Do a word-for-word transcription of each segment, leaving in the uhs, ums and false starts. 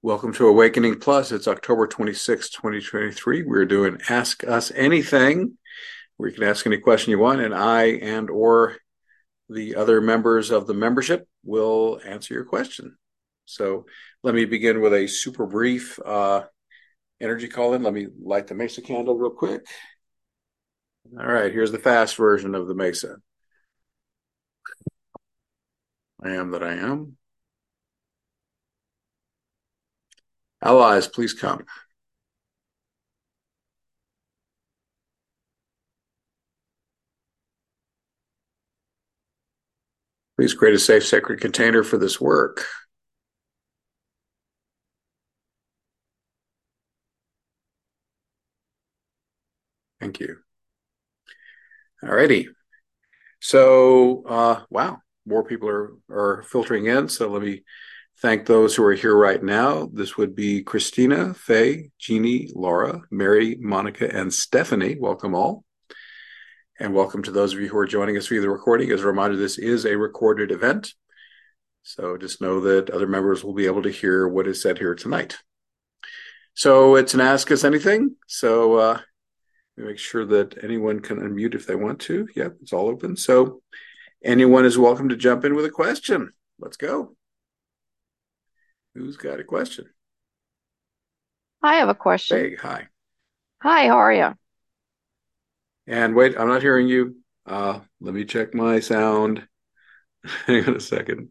Welcome to Awakening Plus. It's October twenty-sixth, twenty twenty-three. We're doing Ask Us Anything, where you can ask any question you want, and I and or the other members of the membership will answer your question. So let me begin with a super brief uh, energy call-in. Let me light the Mesa candle real quick. All right, here's the fast version of the Mesa. I am that I am. Allies, please come. Please create a safe, sacred container for this work. Thank you. All righty. So, uh, wow, more people are, are filtering in. So let me thank those who are here right now. This would be Christina, Faye, Jeannie, Laura, Mary, Monica, and Stephanie. Welcome all. And welcome to those of you who are joining us via the recording. As a reminder, this is a recorded event. So just know that other members will be able to hear what is said here tonight. So it's an Ask Us Anything. So uh, make sure that anyone can unmute if they want to. Yep, it's all open. So anyone is welcome to jump in with a question. Let's go. Who's got a question? I have a question. Hey, hi. Hi, how are you? And wait, I'm not hearing you. Uh, let me check my sound. Hang on a second.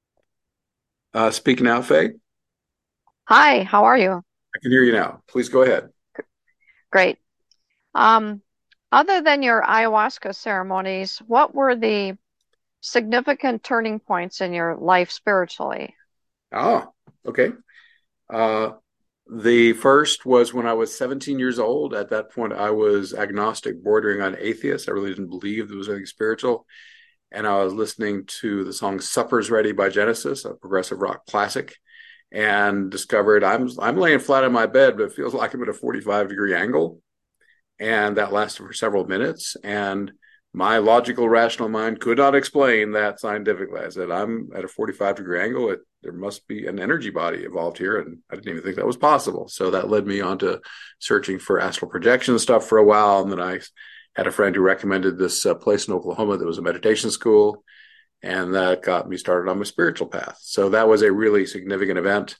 Uh, speak now, Faye. Hi, how are you? I can hear you now. Please go ahead. Great. Um, other than your ayahuasca ceremonies, what were the significant turning points in your life spiritually? Oh, okay. Uh, the first was when I was seventeen years old. At that point, I was agnostic, bordering on atheist. I really didn't believe there was anything spiritual. And I was listening to the song Supper's Ready by Genesis, a progressive rock classic, and discovered I'm I'm laying flat on my bed, but it feels like I'm at a forty-five degree angle. And that lasted for several minutes. And my logical, rational mind could not explain that scientifically. I said, I'm at a forty-five degree angle. It, there must be an energy body involved here. And I didn't even think that was possible. So that led me on to searching for astral projection stuff for a while. And then I had a friend who recommended this uh, place in Oklahoma that was a meditation school. And that got me started on my spiritual path. So that was a really significant event.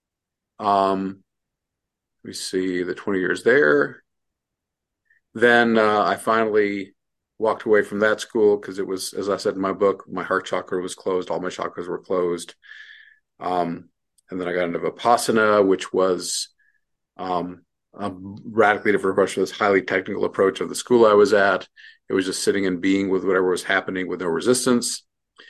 Um, we see the twenty years there. Then uh, I finally walked away from that school because it was, as I said in my book, my heart chakra was closed. All my chakras were closed. Um, and then I got into Vipassana, which was um, a radically different approach to this highly technical approach of the school I was at. It was just sitting and being with whatever was happening with no resistance.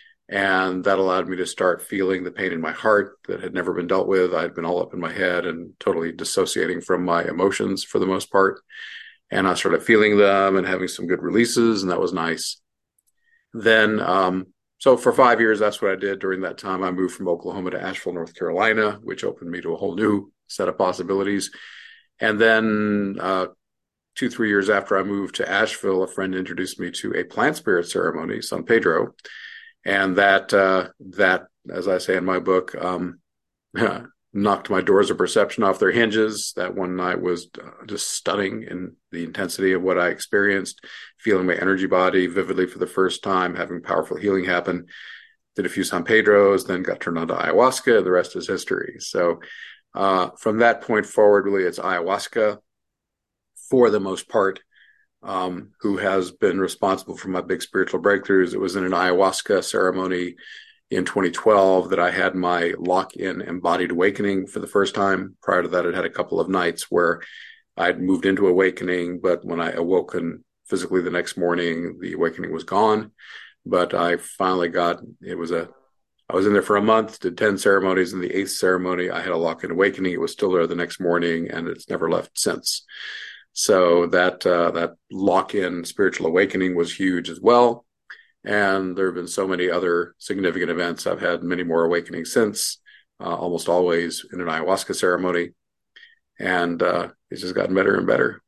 And that allowed me to start feeling the pain in my heart that had never been dealt with. I'd been all up in my head and totally dissociating from my emotions for the most part. And I started feeling them and having some good releases, and that was nice. Then, um, so for five years, that's what I did. During that time, I moved from Oklahoma to Asheville, North Carolina, which opened me to a whole new set of possibilities. And then uh, two, three years after I moved to Asheville, a friend introduced me to a plant spirit ceremony, San Pedro. And that, uh, that, as I say in my book, um, knocked my doors of perception off their hinges. That one night was uh, just stunning in the intensity of what I experienced, feeling my energy body vividly for the first time, having powerful healing happen. Did a few San Pedros, then got turned on to ayahuasca. The rest is history. So uh, from that point forward, really, it's ayahuasca for the most part, um, who has been responsible for my big spiritual breakthroughs. It was in an ayahuasca ceremony in twenty twelve that I had my lock-in embodied awakening for the first time. Prior to that, I'd had a couple of nights where I'd moved into awakening, but when I awoken physically the next morning, the awakening was gone. But I finally got, it was a, I was in there for a month, did ten ceremonies. In the eighth ceremony, I had a lock-in awakening. It was still there the next morning, and it's never left since. So that, uh, that lock-in spiritual awakening was huge as well. And there have been so many other significant events. I've had many more awakenings since, uh, almost always in an ayahuasca ceremony. And uh, it's just gotten better and better.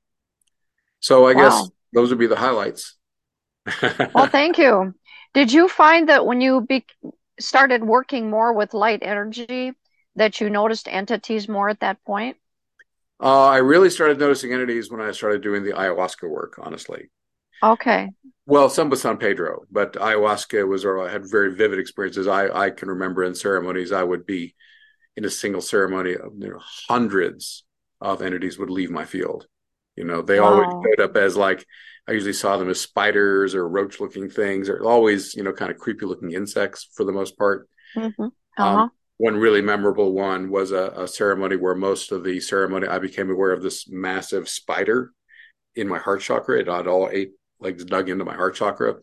So I guess Wow. those would be the highlights. Well, thank you. Did you find that when you be started working more with light energy, that you noticed entities more at that point? Uh, I really started noticing entities when I started doing the ayahuasca work, honestly. Okay. Well, some with San Pedro, but ayahuasca was, or I had very vivid experiences. I, I can remember in ceremonies, I would be in a single ceremony, you know, hundreds of entities would leave my field. You know, they always Wow. showed up as like, I usually saw them as spiders or roach looking things, or always, you know, kind of creepy looking insects for the most part. Mm-hmm. Um, Uh-huh. one really memorable one was a, a ceremony where most of the ceremony, I became aware of this massive spider in my heart chakra. It had all eight legs dug into my heart chakra.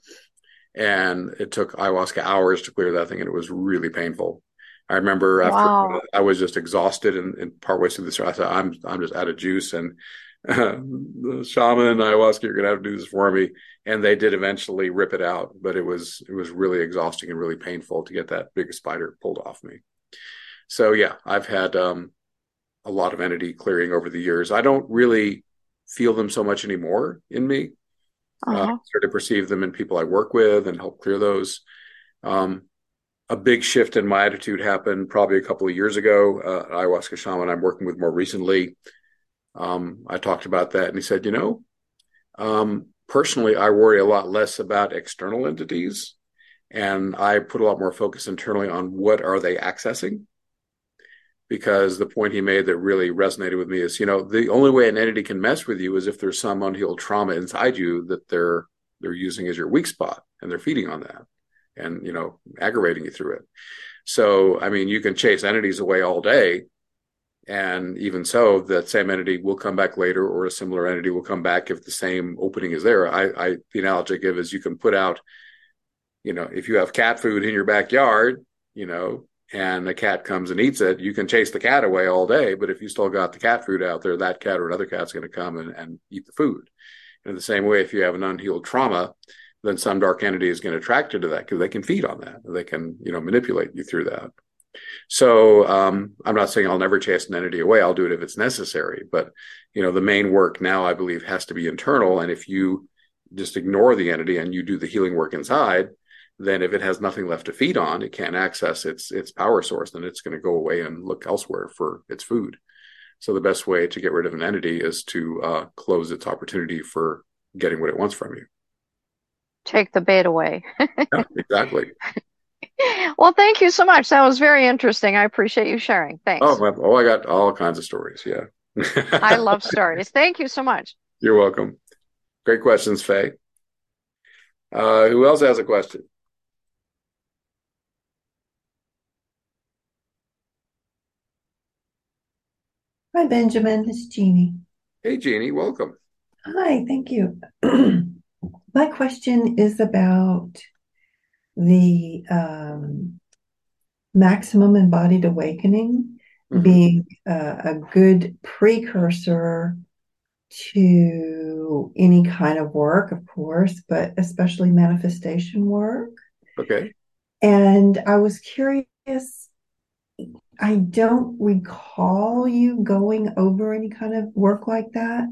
And it took ayahuasca hours to clear that thing, and it was really painful. I remember after Wow. I was just exhausted and, and partway through this, I said, I'm I'm just out of juice. And uh, the shaman ayahuasca, you're gonna have to do this for me. And they did eventually rip it out, but it was it was really exhausting and really painful to get that big spider pulled off me. So yeah, I've had um, a lot of entity clearing over the years. I don't really feel them so much anymore in me. Uh, I Uh-huh. start to perceive them in people I work with and help clear those. Um, a big shift in my attitude happened probably a couple of years ago. Uh, ayahuasca shaman I'm working with more recently. Um, I talked about that, and he said, you know, um, personally, I worry a lot less about external entities, and I put a lot more focus internally on what are they accessing. Because the point he made that really resonated with me is, you know, the only way an entity can mess with you is if there's some unhealed trauma inside you that they're they're using as your weak spot, and they're feeding on that, and you know, aggravating you through it. So, I mean, you can chase entities away all day, and even so, that same entity will come back later, or a similar entity will come back if the same opening is there. I, I the analogy I give is you can put out, you know, if you have cat food in your backyard, you know, and a cat comes and eats it, you can chase the cat away all day. But if you still got the cat food out there, that cat or another cat's going to come and, and eat the food. And in the same way, if you have an unhealed trauma, then some dark entity is going to attract you to that because they can feed on that. They can, you know, manipulate you through that. So um, I'm not saying I'll never chase an entity away. I'll do it if it's necessary. But, you know, the main work now, I believe, has to be internal. And if you just ignore the entity and you do the healing work inside, then if it has nothing left to feed on, it can't access its its power source, then it's going to go away and look elsewhere for its food. So the best way to get rid of an entity is to uh, close its opportunity for getting what it wants from you. Take the bait away. Yeah, exactly. Well, thank you so much. That was very interesting. I appreciate you sharing. Oh, Thanks. well, oh, I got all kinds of stories. Yeah. I love stories. Thank you so much. You're welcome. Great questions, Faye. Uh, who else has a question? Hi, Benjamin. It's Jeannie. Hey, Jeannie, welcome. Hi, thank you. My question is about the um, maximum embodied awakening Mm-hmm. being uh, a good precursor to any kind of work, of course, but especially manifestation work. Okay. And I was curious, I don't recall you going over any kind of work like that.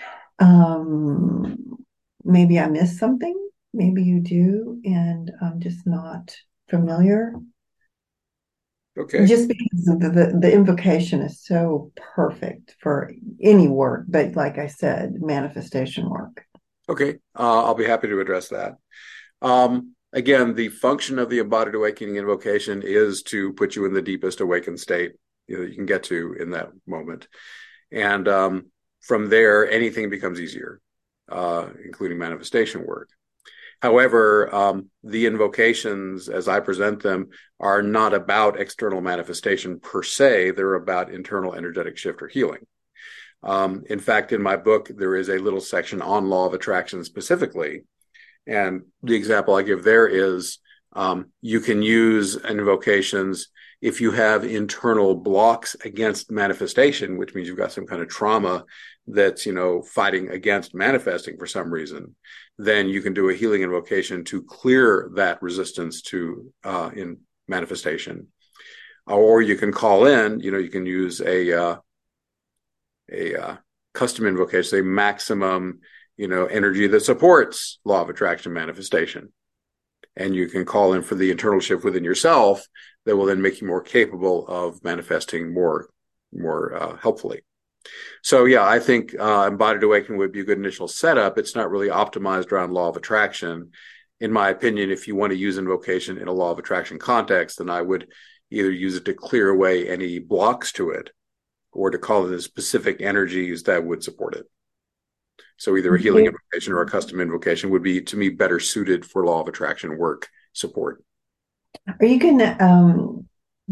Um, maybe I missed something. Maybe you do, and I'm just not familiar. Okay. Just because of the, the, the invocation is so perfect for any work, but like I said, manifestation work. Okay. Uh, I'll be happy to address that. Um, again, the function of the embodied awakening invocation is to put you in the deepest awakened state, you know, you can get to in that moment. And um, from there, anything becomes easier, uh, including manifestation work. However, um, the invocations, as I present them, are not about external manifestation per se. They're about internal energetic shift or healing. Um, in fact, in my book, there is a little section on law of attraction specifically. And the example I give there is um, you can use invocations if you have internal blocks against manifestation, which means you've got some kind of trauma that's, you know, fighting against manifesting for some reason. Then you can do a healing invocation to clear that resistance to uh, in manifestation. Or you can call in, you know, you can use a uh, a uh, custom invocation, a maximum, you know, energy that supports law of attraction manifestation. and you can call in for the internal shift within yourself that will then make you more capable of manifesting more, more uh, helpfully. So yeah, I think uh, embodied awakening would be a good initial setup. It's not really optimized around law of attraction. In my opinion, if you want to use invocation in a law of attraction context, then I would either use it to clear away any blocks to it or to call it the specific energies that would support it. So either a healing invocation or a custom invocation would be, to me, better suited for law of attraction work support. Are you going to, um,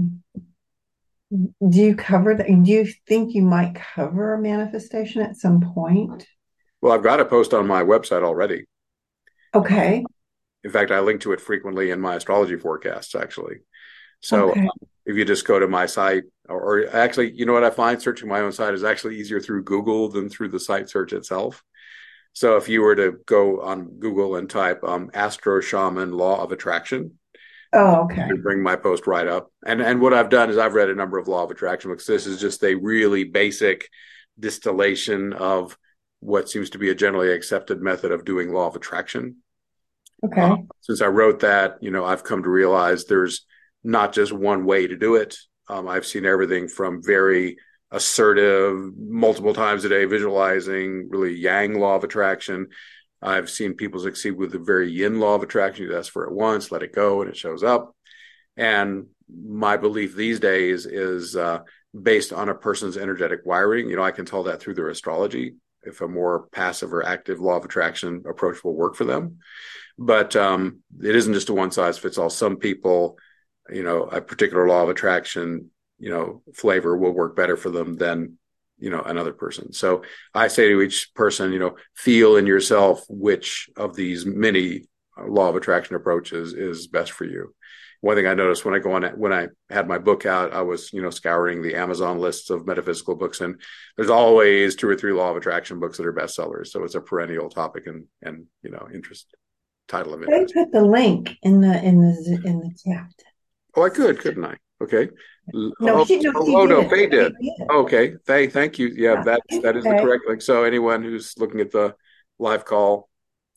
do you cover that? Do you think you might cover a manifestation at some point? Well, I've got a post on my website already. Okay. In fact, I link to it frequently in my astrology forecasts, actually. So Okay. um, if you just go to my site, or, or actually, you know what I find? Searching my own site is actually easier through Google than through the site search itself. So if you were to go on Google and type um, Astro Shaman Law of Attraction, Oh, okay. you bring my post right up. And and what I've done is I've read a number of Law of Attraction books. This is just a really basic distillation of what seems to be a generally accepted method of doing Law of Attraction. Okay. Uh, since I wrote that, you know, I've come to realize there's not just one way to do it. Um, I've seen everything from very assertive, multiple times a day, visualizing, really yang law of attraction. I've seen people succeed with the very yin law of attraction. You ask for it once, let it go, and it shows up. And my belief these days is uh, based on a person's energetic wiring. You know, I can tell that through their astrology, if a more passive or active law of attraction approach will work for them. But um, it isn't just a one size fits all. Some people, you know, a particular law of attraction, you know, flavor will work better for them than, you know, another person. So I say to each person, you know, feel in yourself which of these many law of attraction approaches is best for you. One thing I noticed when I go on, when I had my book out, I was, you know, scouring the Amazon lists of metaphysical books, and there's always two or three law of attraction books that are bestsellers. So it's a perennial topic and, and, you know, interest, title of They interest. put the link in the in the in the chat. Oh, I could, couldn't I? Okay. No, oh, she, no, oh, she oh, no, did. Faye did. She did. Okay. Faye, thank you. Yeah, Yeah, that's, that is the okay. correct link. So anyone who's looking at the live call,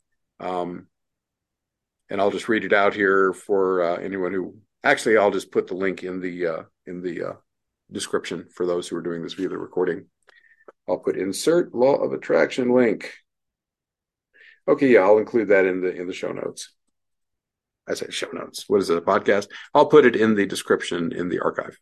um, and I'll just read it out here for uh, anyone who, actually, I'll just put the link in the, uh, in the uh, description for those who are doing this via the recording. I'll put insert law of attraction link. Okay. Yeah, I'll include that in the, in the show notes. I say show notes. What is it, a podcast? I'll put it in the description in the archive.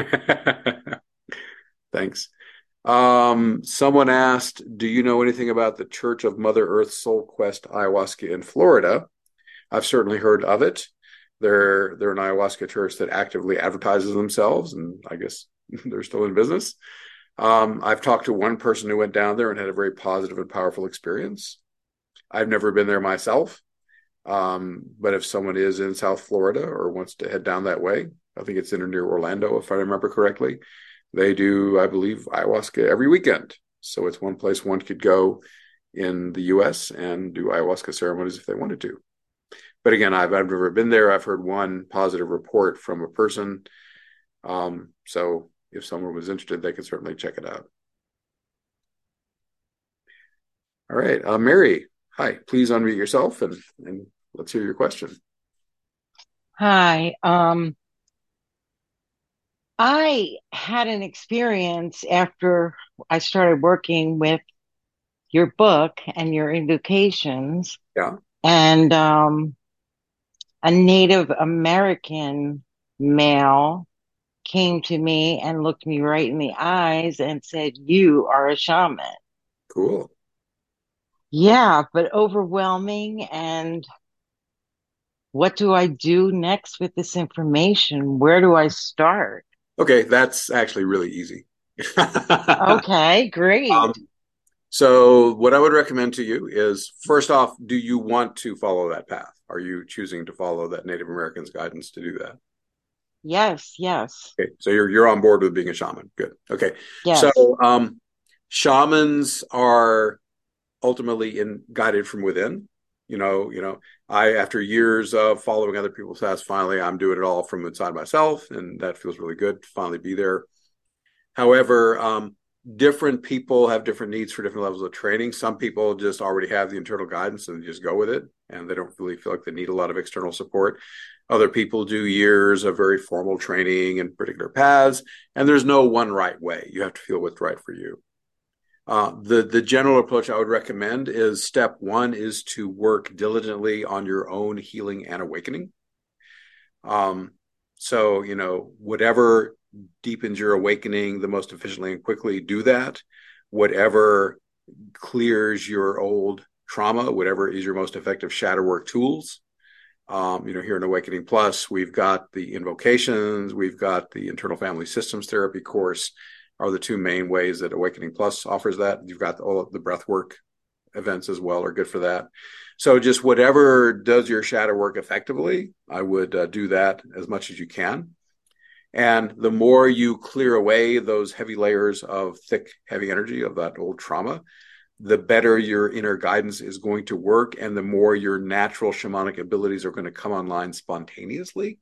Thanks. Um, someone asked, do you know anything about the Church of Mother Earth Soul Quest Ayahuasca in Florida? I've certainly heard of it. They're, they're an ayahuasca church that actively advertises themselves, and I guess they're still in business. Um, I've talked to one person who went down there and had a very positive and powerful experience. I've never been there myself. Um, but if someone is in South Florida or wants to head down that way, I think it's in or near Orlando, if I remember correctly. They do, I believe, ayahuasca every weekend. So it's one place one could go in the U S and do ayahuasca ceremonies if they wanted to. But again, I've, I've never been there. I've heard one positive report from a person. Um, so if someone was interested, they could certainly check it out. All right. Uh, Mary, hi. Please unmute yourself and, and let's hear your question. Hi. Um, I had an experience after I started working with your book and your invocations. Yeah. And um, a Native American male came to me and looked me right in the eyes and said, "You are a shaman." Cool. Yeah, but overwhelming. And what do I do next with this information? Where do I start? Okay, that's actually really easy. Okay, great. Um, so what I would recommend to you is, first off, do you want to follow that path? Are you choosing to follow that Native American's guidance to do that? Yes, yes. Okay, so you're you're on board with being a shaman. Good. Okay. Yes. So um, shamans are ultimately in guided from within. You know, you know, I, after years of following other people's paths, finally I'm doing it all from inside myself, and that feels really good to finally be there. However, um, different people have different needs for different levels of training. Some people just already have the internal guidance and just go with it, and they don't really feel like they need a lot of external support. Other people do years of very formal training in particular paths, and there's no one right way. You have to feel what's right for you. Uh, the, the general approach I would recommend is step one is to work diligently on your own healing and awakening. Um, so, you know, whatever deepens your awakening the most efficiently and quickly, do that. Whatever clears your old trauma, whatever is your most effective shadow work tools. Um, you know, here in Awakening Plus, we've got the invocations, we've got the internal family systems therapy course are the two main ways that Awakening Plus offers that. You've got all of the breath work events as well are good for that. So just whatever does your shadow work effectively, I would uh, do that as much as you can. And the more you clear away those heavy layers of thick, heavy energy of that old trauma, the better your inner guidance is going to work, and the more your natural shamanic abilities are going to come online spontaneously.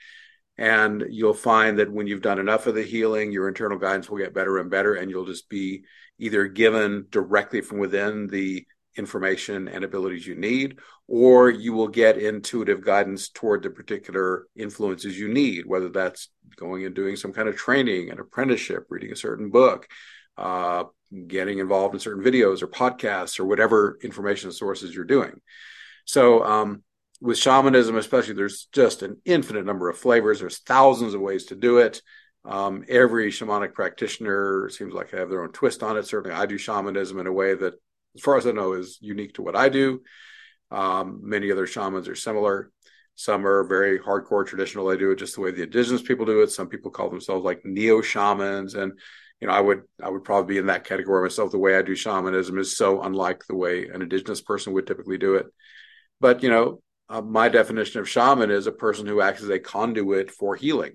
And you'll find that when you've done enough of the healing, your internal guidance will get better and better, and you'll just be either given directly from within the information and abilities you need, or you will get intuitive guidance toward the particular influences you need, whether that's going and doing some kind of training, an apprenticeship, reading a certain book, uh, getting involved in certain videos or podcasts or whatever information sources you're doing. So um, with shamanism especially, there's just an infinite number of flavors. There's thousands of ways to do it. Um, every shamanic practitioner seems like they have their own twist on it. Certainly I do shamanism in a way that, as far as I know, is unique to what I do. Um, many other shamans are similar. Some are very hardcore traditional. They do it just the way the indigenous people do it. Some people call themselves like neo-shamans. And you know, I would I would probably be in that category myself. The way I do shamanism is so unlike the way an indigenous person would typically do it. But, you know, uh, my definition of shaman is a person who acts as a conduit for healing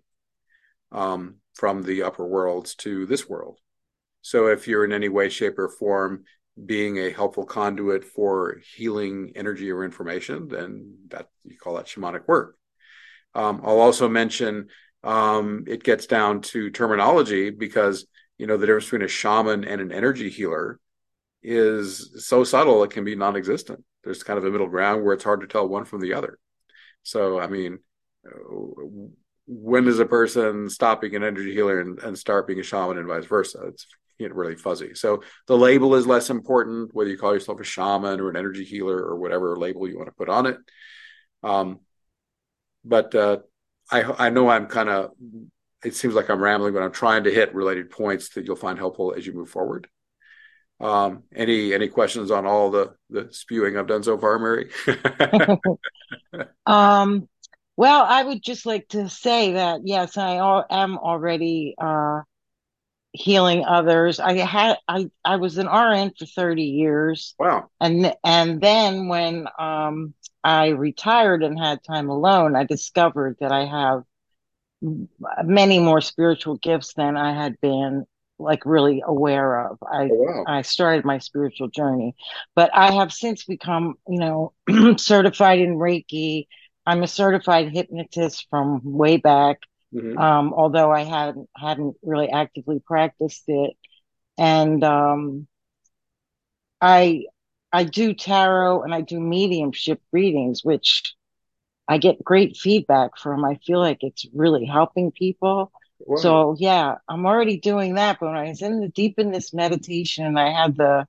um, from the upper worlds to this world. So if you're in any way, shape, or form being a helpful conduit for healing energy or information, then that you call that shamanic work. Um, I'll also mention um, it gets down to terminology, because you know, the difference between a shaman and an energy healer is so subtle it can be non-existent. There's kind of a middle ground where it's hard to tell one from the other. So, I mean, when does a person stop being an energy healer and, and start being a shaman, and vice versa? It's you know, really fuzzy. So the label is less important, whether you call yourself a shaman or an energy healer or whatever label you want to put on it. Um, but uh, I, I know I'm kind of, it seems like I'm rambling, but I'm trying to hit related points that you'll find helpful as you move forward. Um, any any questions on all the the spewing I've done so far, Mary? um, well, I would just like to say that yes, I al- am already uh, healing others. I had I I was an R N for thirty years. Wow. And and then when um, I retired and had time alone, I discovered that I have many more spiritual gifts than I had been like really aware of. I Oh, wow. I started my spiritual journey, but I have since become, you know, certified in Reiki. I'm a certified hypnotist from way back, Mm-hmm. um, although I hadn't hadn't really actively practiced it. And um, I I do tarot and I do mediumship readings, which I get great feedback from. I feel like it's really helping people. Wow. So yeah, I'm already doing that. But when I was in the deep in this meditation, I had the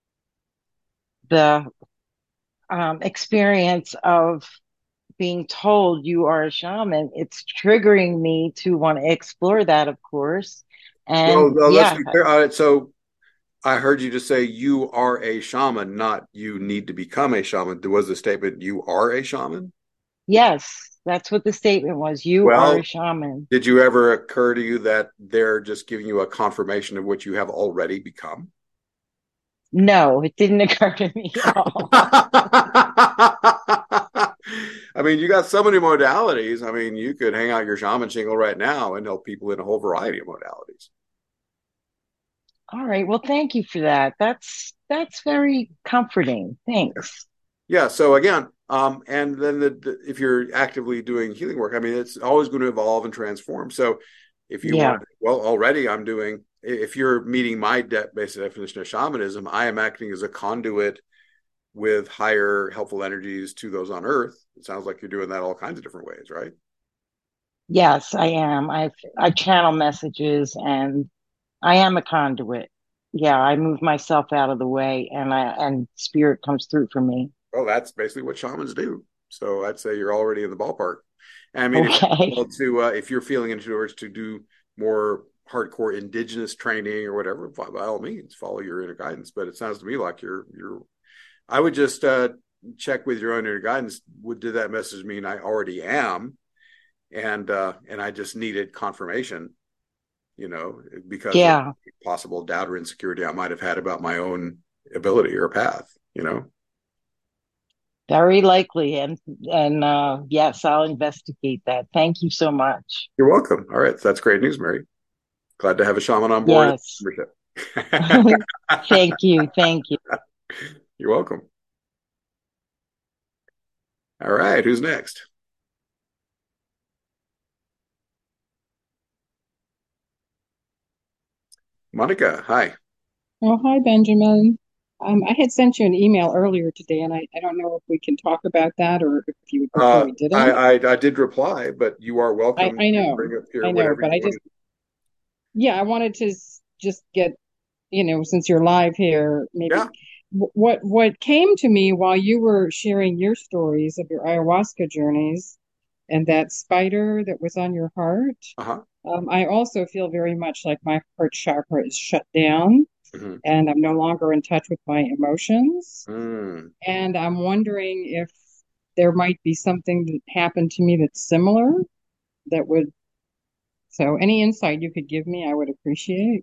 the um, experience of being told you are a shaman. It's triggering me to want to explore that, of course. Well, And well, let's yeah, be clear. All right, so I heard you just say you are a shaman, not you need to become a shaman. There was a statement, you are a shaman? yes, that's what the statement was. You are a Well, shaman. did you ever occur to you that they're just giving you a confirmation of what you have already become? No, it didn't occur to me at all. I mean, you got so many modalities. I mean, you could hang out your shaman shingle right now and help people in a whole variety of modalities. All right. Well, thank you for that. That's that's very comforting. Thanks. Yeah. So again, um, and then the, the, if you're actively doing healing work, I mean, it's always going to evolve and transform. So if you Yeah. want, well, already I'm doing if you're meeting my de- basic definition of shamanism, I am acting as a conduit with higher helpful energies to those on earth. It sounds like you're doing that all kinds of different ways, right? Yes, I am. I I channel messages and I am a conduit. Yeah, I move myself out of the way and I and spirit comes through for me. Well, that's basically what shamans do. So I'd say you're already in the ballpark. And I mean, if Okay. you're to uh, if you're feeling into urge to do more hardcore indigenous training or whatever, by, by all means, follow your inner guidance. But it sounds to me like you're you're. I would just uh, check with your own inner guidance. Would did that message mean I already am, and uh, and I just needed confirmation, you know, because of Yeah, possible doubt or insecurity I might have had about my own ability or path, you know. very likely. And and uh yes, I'll investigate that. Thank you so much. You're welcome. All right, that's great news, Mary. Glad to have a shaman on board. Yes. Thank you. Thank you. You're welcome. All right, who's next? Monica, hi. Oh, hi, Benjamin. Um, I had sent you an email earlier today, and I, I don't know if we can talk about that or if you would prefer Uh, we I, didn't. I I did reply, but you are I, welcome I to know, bring up here I know, whatever but you I want just, yeah, I wanted to s- just get, you know, since you're live here, to. maybe Yeah. wh- what what came to me while you were sharing your stories of your ayahuasca journeys and that spider that was on your heart. Uh-huh. Um, I also feel very much like my heart chakra is shut down Hmm. and I'm no longer in touch with my emotions. Mm. And I'm wondering if there might be something that happened to me that's similar that would, so any insight you could give me, I would appreciate.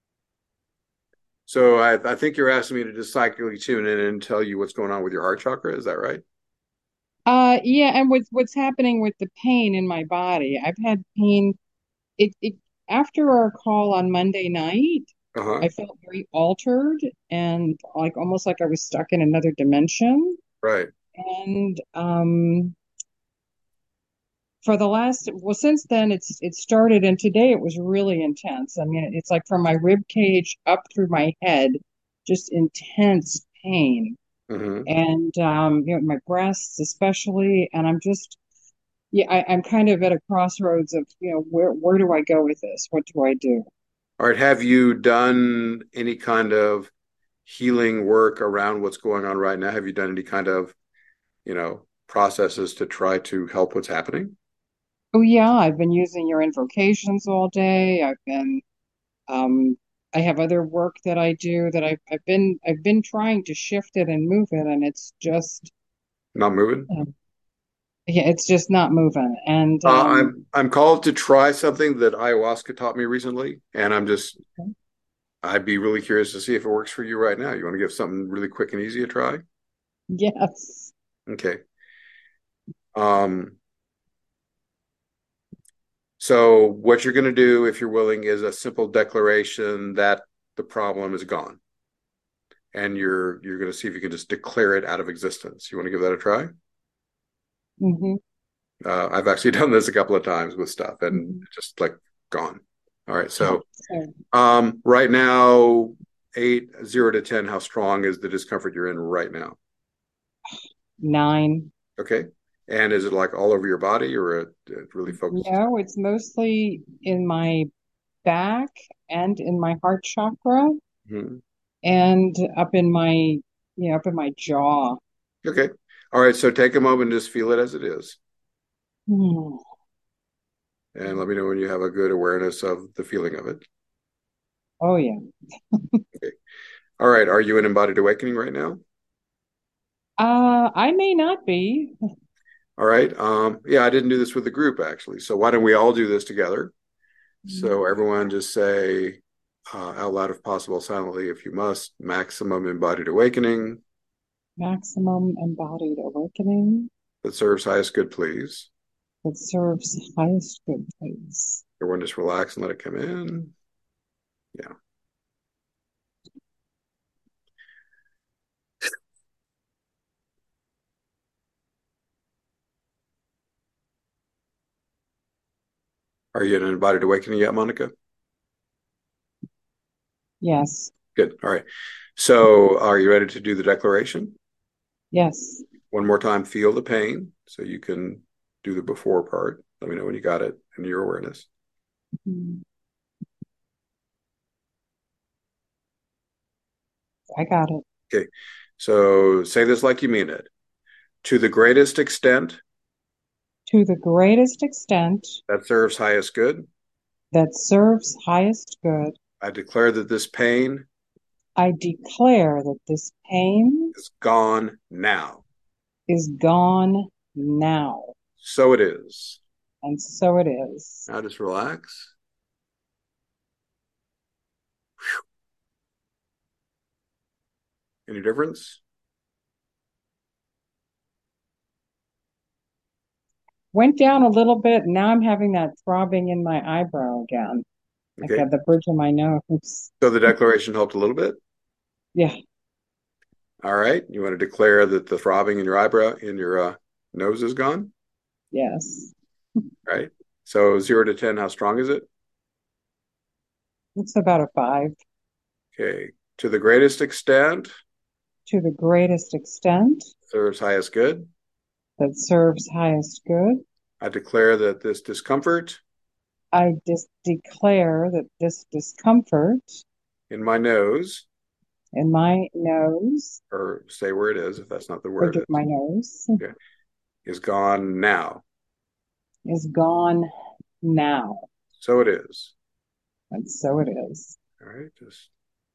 So I, I think you're asking me to just psychically tune in and tell you what's going on with your heart chakra. Is that right? Uh, yeah, and what's what's happening with the pain in my body? I've had pain. It it After our call on Monday night, Uh-huh. I felt very altered and like almost like I was stuck in another dimension. Right. And um for the last well since then it's it started and today it was really intense. I mean it's like from my rib cage up through my head, just intense pain. Hmm. And um you know my breasts especially, and I'm just yeah I, I'm kind of at a crossroads of you know where where do I go with this, what do I do? All right. Have you done any kind of healing work around what's going on right now? Have you done any kind of, you know, processes to try to help what's happening? Oh yeah, I've been using your invocations all day. I've been um I have other work that I do that I've I've been I've been trying to shift it and move it, and it's just Not moving? um, yeah, it's just not moving. And Uh, um I'm I'm called to try something that ayahuasca taught me recently, and I'm just I'd be really curious to see if it works for you right now. You want to give something really quick and easy a try? yes. Okay. Um, so what you're going to do, if you're willing, is a simple declaration that the problem is gone, and you're you're going to see if you can just declare it out of existence. You want to give that a try? Hmm. Uh, I've actually done this a couple of times with stuff, and Hmm. just like gone. All right. Yeah. So So um, right now, eight zero to ten. How strong is the discomfort you're in right now? nine. Okay. And is it like all over your body, or it, it really focuses? No, it's mostly in my back and in my heart chakra Hmm. and up in my you know up in my jaw. Okay. All right. So take a moment and just feel it as it is. Hmm. And let me know when you have a good awareness of the feeling of it. Oh yeah. Okay. All right. Are you in embodied awakening right now? Uh, I may not be. All right. Um, yeah, I didn't do this with the group actually. So why don't we all do this together? So everyone just say uh, out loud, if possible, silently, if you must, maximum embodied awakening Maximum embodied awakening that serves highest good, please. that serves highest good, please. Everyone just relax and let it come in. Yeah. Are you in an embodied awakening yet, Monica? Yes. Good. All right. So are you ready to do the declaration? Yes. One more time, feel the pain so you can do the before part. Let me know when you got it in your awareness. Mhm. I got it. Okay. So say this like you mean it. To the greatest extent To the greatest extent that serves highest good, that serves highest good, I declare that this pain I declare that this pain is gone now. is gone now. So it is. And so it is. Now just relax. Any difference? Went down a little bit. And now I'm having that throbbing in my eyebrow again, like Okay. at the bridge of my nose. So the declaration helped a little bit. Yeah. All right. You want to declare that the throbbing in your eyebrow, in your uh, nose is gone? Yes. Right. So zero to ten, how strong is it? It's about a five. Okay. To the greatest extent To the greatest extent serves highest good, that serves highest good, I declare that this discomfort I dis declare that this discomfort in my nose, in my nose, or say where it is if that's not the or word, just my nose, okay, is gone now. is gone now. So it is. And so it is. All right. Just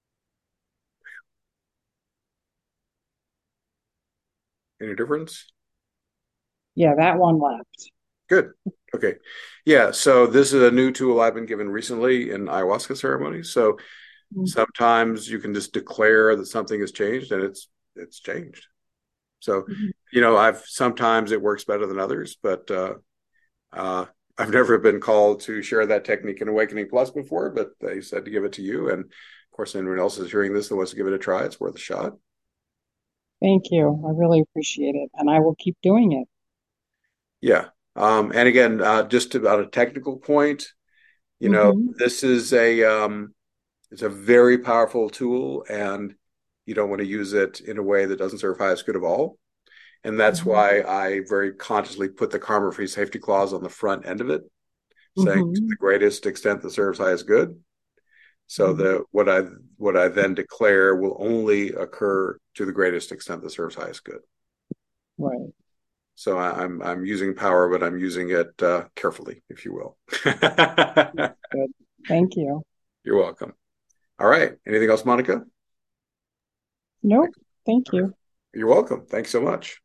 any difference? Yeah, that one left. Good. Okay. Yeah. So this is a new tool I've been given recently in ayahuasca ceremonies. So Mm-hmm. sometimes you can just declare that something has changed and it's it's changed. So, Mm-hmm. you know, I've sometimes it works better than others, but uh, uh, I've never been called to share that technique in Awakening Plus before, but they said to give it to you. And of course, anyone else is hearing this that wants to give it a try, it's worth a shot. Thank you. I really appreciate it. And I will keep doing it. Yeah. Um, and again, uh, just about a technical point, you know, Mm-hmm. this is a um, it's a very powerful tool, and you don't want to use it in a way that doesn't serve highest good of all. And that's Mm-hmm. why I very consciously put the karma-free safety clause on the front end of it, saying to Mm-hmm. the greatest extent that serves highest good. So Mm-hmm. that what I what I then declare will only occur to the greatest extent that serves highest good. Right. So I, I'm I'm using power, but I'm using it uh, carefully, if you will. Good. Thank you. You're welcome. All right. Anything else, Monica? Nope. Thank you. You're welcome. Thanks so much.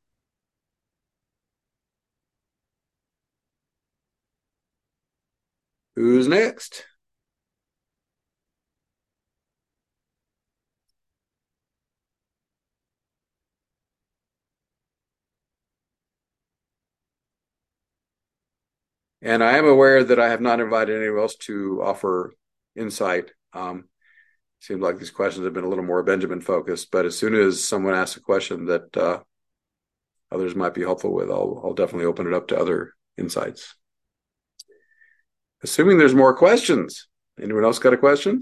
Who's next? And I am aware that I have not invited anyone else to offer insight. Um, seems like these questions have been a little more Benjamin focused, but as soon as someone asks a question that uh, others might be helpful with, I'll, I'll definitely open it up to other insights. Assuming there's more questions. Anyone else got a question?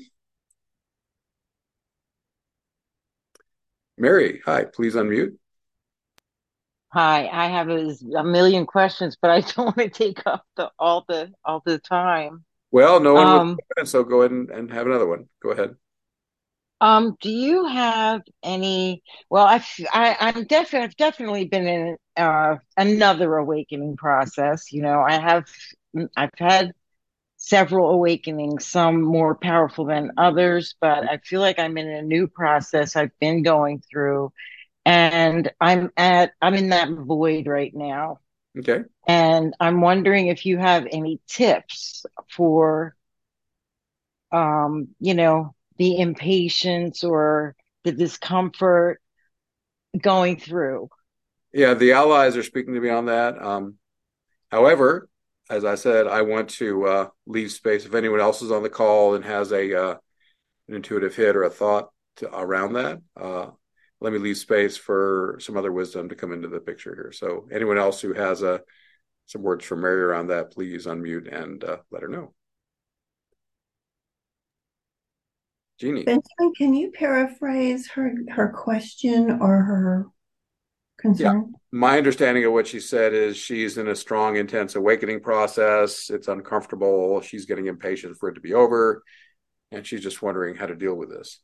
Mary, hi, please unmute. Hi, I have a, a million questions, but I don't want to take up the all the all the time. Well, no one Um, was, so go ahead and, and have another one. Go ahead. um, do you have any? Well, I've I, I'm definitely I've definitely been in uh another awakening process. You know, I have I've had several awakenings, some more powerful than others, but I feel like I'm in a new process I've been going through, and I'm at I'm in that void right now. Okay. And I'm wondering if you have any tips for, um, you know, the impatience or the discomfort going through. Yeah, the allies are speaking to me on that. Um, however, as I said, I want to uh, leave space if anyone else is on the call and has a uh, an intuitive hit or a thought to, around that. Uh, let me leave space for some other wisdom to come into the picture here. So anyone else who has a some words for Mary around that, please unmute and uh, let her know. Jeannie. Benjamin, can you paraphrase her her question or her Yeah. concern? My understanding of what she said is she's in a strong, intense awakening process. It's uncomfortable. She's getting impatient for it to be over. And she's just wondering how to deal with this.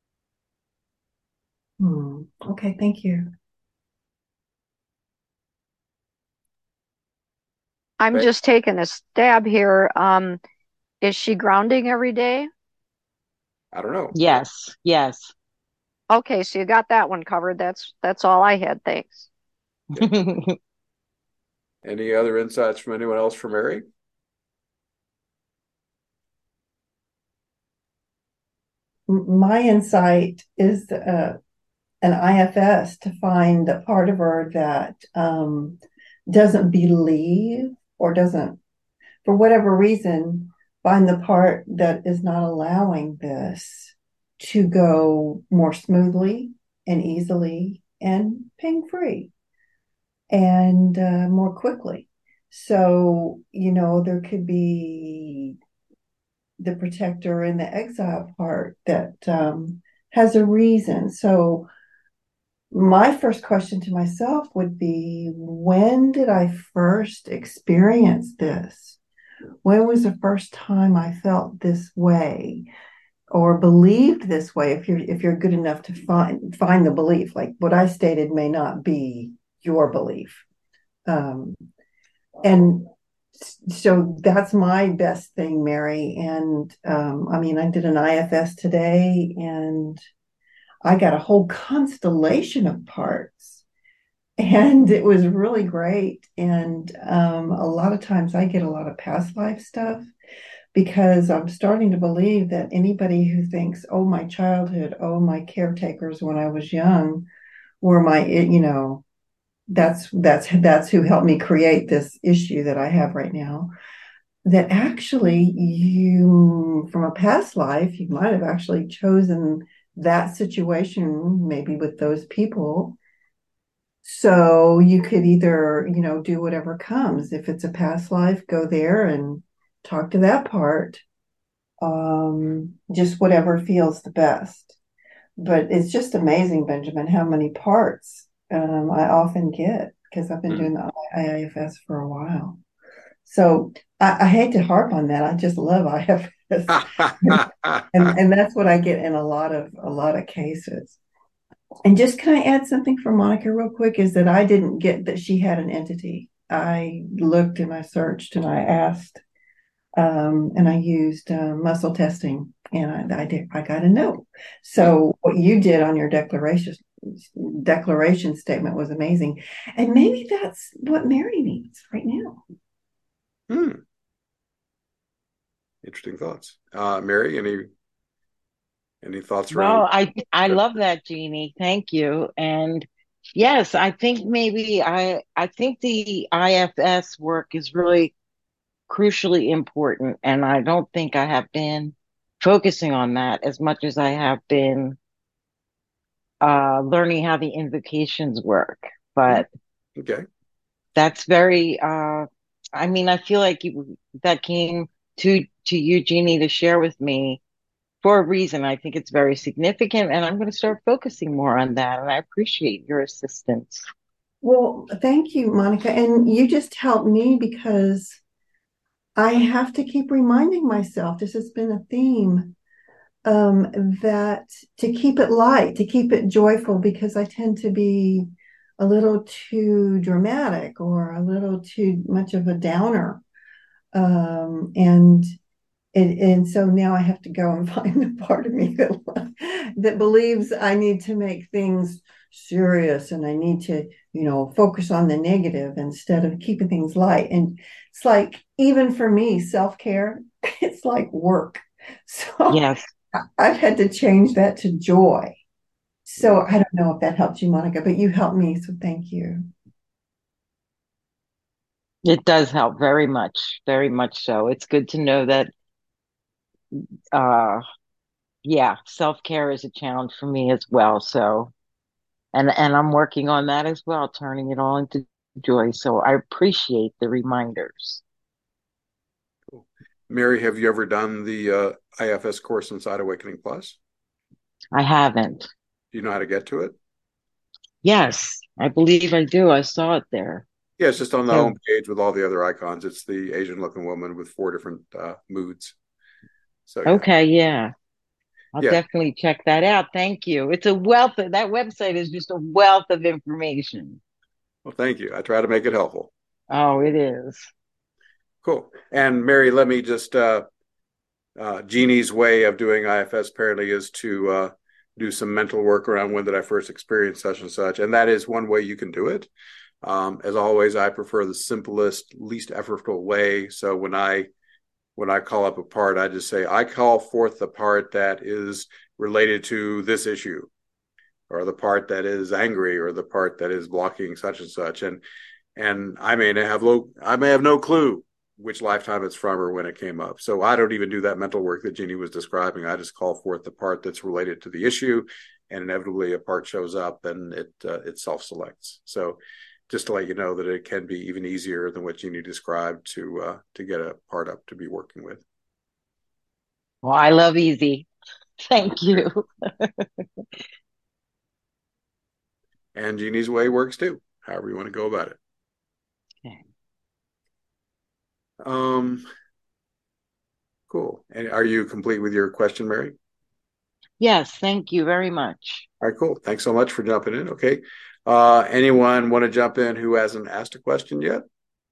Hmm. Okay, thank you. I'm But just taking a stab here. Um, is she grounding every day? I don't know. Yes, yes. Okay, so you got that one covered. That's that's all I had. Thanks. Any other insights from anyone else for Mary? My insight is uh, an I F S to find the part of her that um, doesn't believe or doesn't, for whatever reason, find the part that is not allowing this to go more smoothly and easily and pain free and uh, more quickly. So, you know, there could be the protector and the exile part that um, has a reason. So, my first question to myself would be, when did I first experience this? When was the first time I felt this way or believed this way? If you're if you're good enough to find find the belief, like what I stated may not be your belief. Um, and so that's my best thing, Mary. And um, I mean, I did an I F S today and I got a whole constellation of parts. And it was really great. And um, a lot of times I get a lot of past life stuff because I'm starting to believe that anybody who thinks, oh, my childhood, oh, my caretakers when I was young were my, you know, that's that's that's who helped me create this issue that I have right now. That actually you, from a past life, you might have actually chosen that situation, maybe with those people. So you could either, you know, do whatever comes. If it's a past life, go there and talk to that part. Um, just whatever feels the best. But it's just amazing, Benjamin, how many parts um, I often get because I've been doing Hmm. the I F S for a while. So I, I hate to harp on that. I just love I F S, and and that's what I get in a lot of a lot of cases. And just can I add something for Monica real quick? Is that I didn't get that she had an entity. I looked and I searched and I asked, um, and I used uh, muscle testing, and I, I did. I got a no. So what you did on your declaration declaration statement was amazing, and maybe that's what Mary needs right now. Hmm. Interesting thoughts. Uh, Mary, any any thoughts around? Well, I I love that, Jeannie. Thank you. And yes, I think maybe I I think the I F S work is really crucially important, and I don't think I have been focusing on that as much as I have been uh learning how the invocations work. Hmm. But Okay. that's very uh I mean, I feel like you, that came to to you, Jeannie, to share with me for a reason. I think it's very significant, and I'm going to start focusing more on that. And I appreciate your assistance. Well, thank you, Monica, and you just helped me because I have to keep reminding myself. This has been a theme um, that to keep it light, to keep it joyful, because I tend to be a little too dramatic or a little too much of a downer. Um, and and, and so now I have to go and find the part of me that that believes I need to make things serious and I need to, you know, focus on the negative instead of keeping things light. And it's like, even for me, self-care, it's like work. So Yes, I've had to change that to joy. So I don't know if that helped you, Monica, but you helped me. So thank you. it does help very much, very much so. It's good to know that, uh, yeah, self-care is a challenge for me as well. So, and and I'm working on that as well, turning it all into joy. So I appreciate the reminders. Cool. Mary, have you ever done the uh, I F S course inside Awakening Plus? I haven't. Do you know how to get to it? Yes, I believe I do. I saw it there. Yeah, it's just on the So, home page with all the other icons. It's the Asian looking woman with four different uh, moods. So yeah, okay, yeah. I'll yeah. definitely check that out. Thank you. It's a wealth of, that website is just a wealth of information. Well, thank you. I try to make it helpful. Oh, it is. Cool. And Mary, let me just uh, uh, Jeannie's way of doing I F S apparently is to uh, do some mental work around when did I first experience such and such, and that is one way you can do it. Um, as always, I prefer the simplest, least effortful way. So when I when I call up a part, I just say I call forth the part that is related to this issue, or the part that is angry, or the part that is blocking such and such, and and I may have low, I may have no clue which lifetime it's from or when it came up. So I don't even do that mental work that Jeannie was describing. I just call forth the part that's related to the issue, and inevitably a part shows up, and it uh, it self selects. So just to let you know that it can be even easier than what Jeannie described to uh, to get a part up to be working with. Well, I love easy. Thank you. And Jeannie's way works too, however you want to go about it. Okay. Um, cool. And are you complete with your question, Mary? Yes, thank you very much. All right, cool. Thanks so much for jumping in. Okay. Uh, anyone want to jump in who hasn't asked a question yet?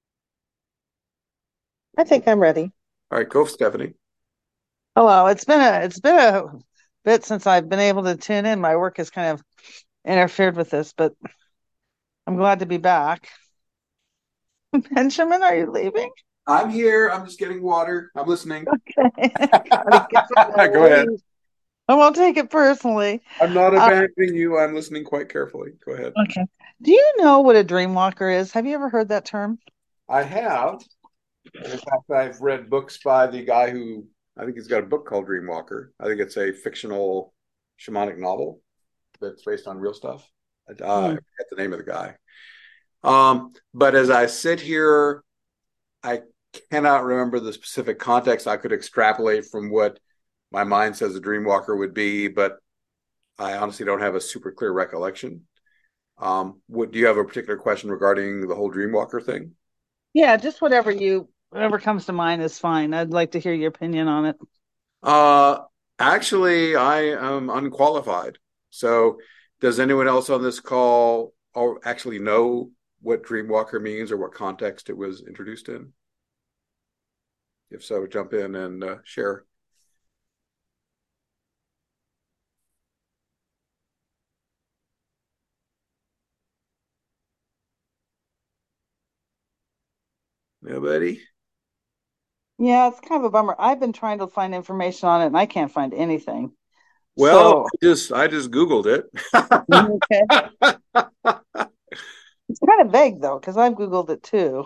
I think I'm ready. All right, go, Stephanie. Hello. It's been a it's been a bit since I've been able to tune in. My work has kind of interfered with this, but I'm glad to be back. Benjamin, are you leaving? I'm here. I'm just getting water. I'm listening. Okay. Go ahead. I won't take it personally. I'm not Uh, abandoning you. I'm listening quite carefully. Go ahead. okay. Do you know what a dream walker is? Have you ever heard that term? I have. In fact, I've read books by the guy who, I think he's got a book called Dreamwalker. I think it's a fictional shamanic novel that's based on real stuff. Uh, I Hmm. forget the name of the guy. Um, but as I sit here, I cannot remember the specific context. I could extrapolate from what my mind says a dreamwalker would be, but I honestly don't have a super clear recollection. Um, what do you have a particular question regarding the whole dreamwalker thing? Yeah, just whatever you whatever comes to mind is fine. I'd like to hear your opinion on it. Uh, actually, I am unqualified. So, does anyone else on this call or actually know what dreamwalker means or what context it was introduced in? If so, jump in and uh, share. Nobody? Yeah, it's kind of a bummer. I've been trying to find information on it and I can't find anything. Well, So, I just I just Googled it. okay. It's kind of vague though, because I've Googled it too.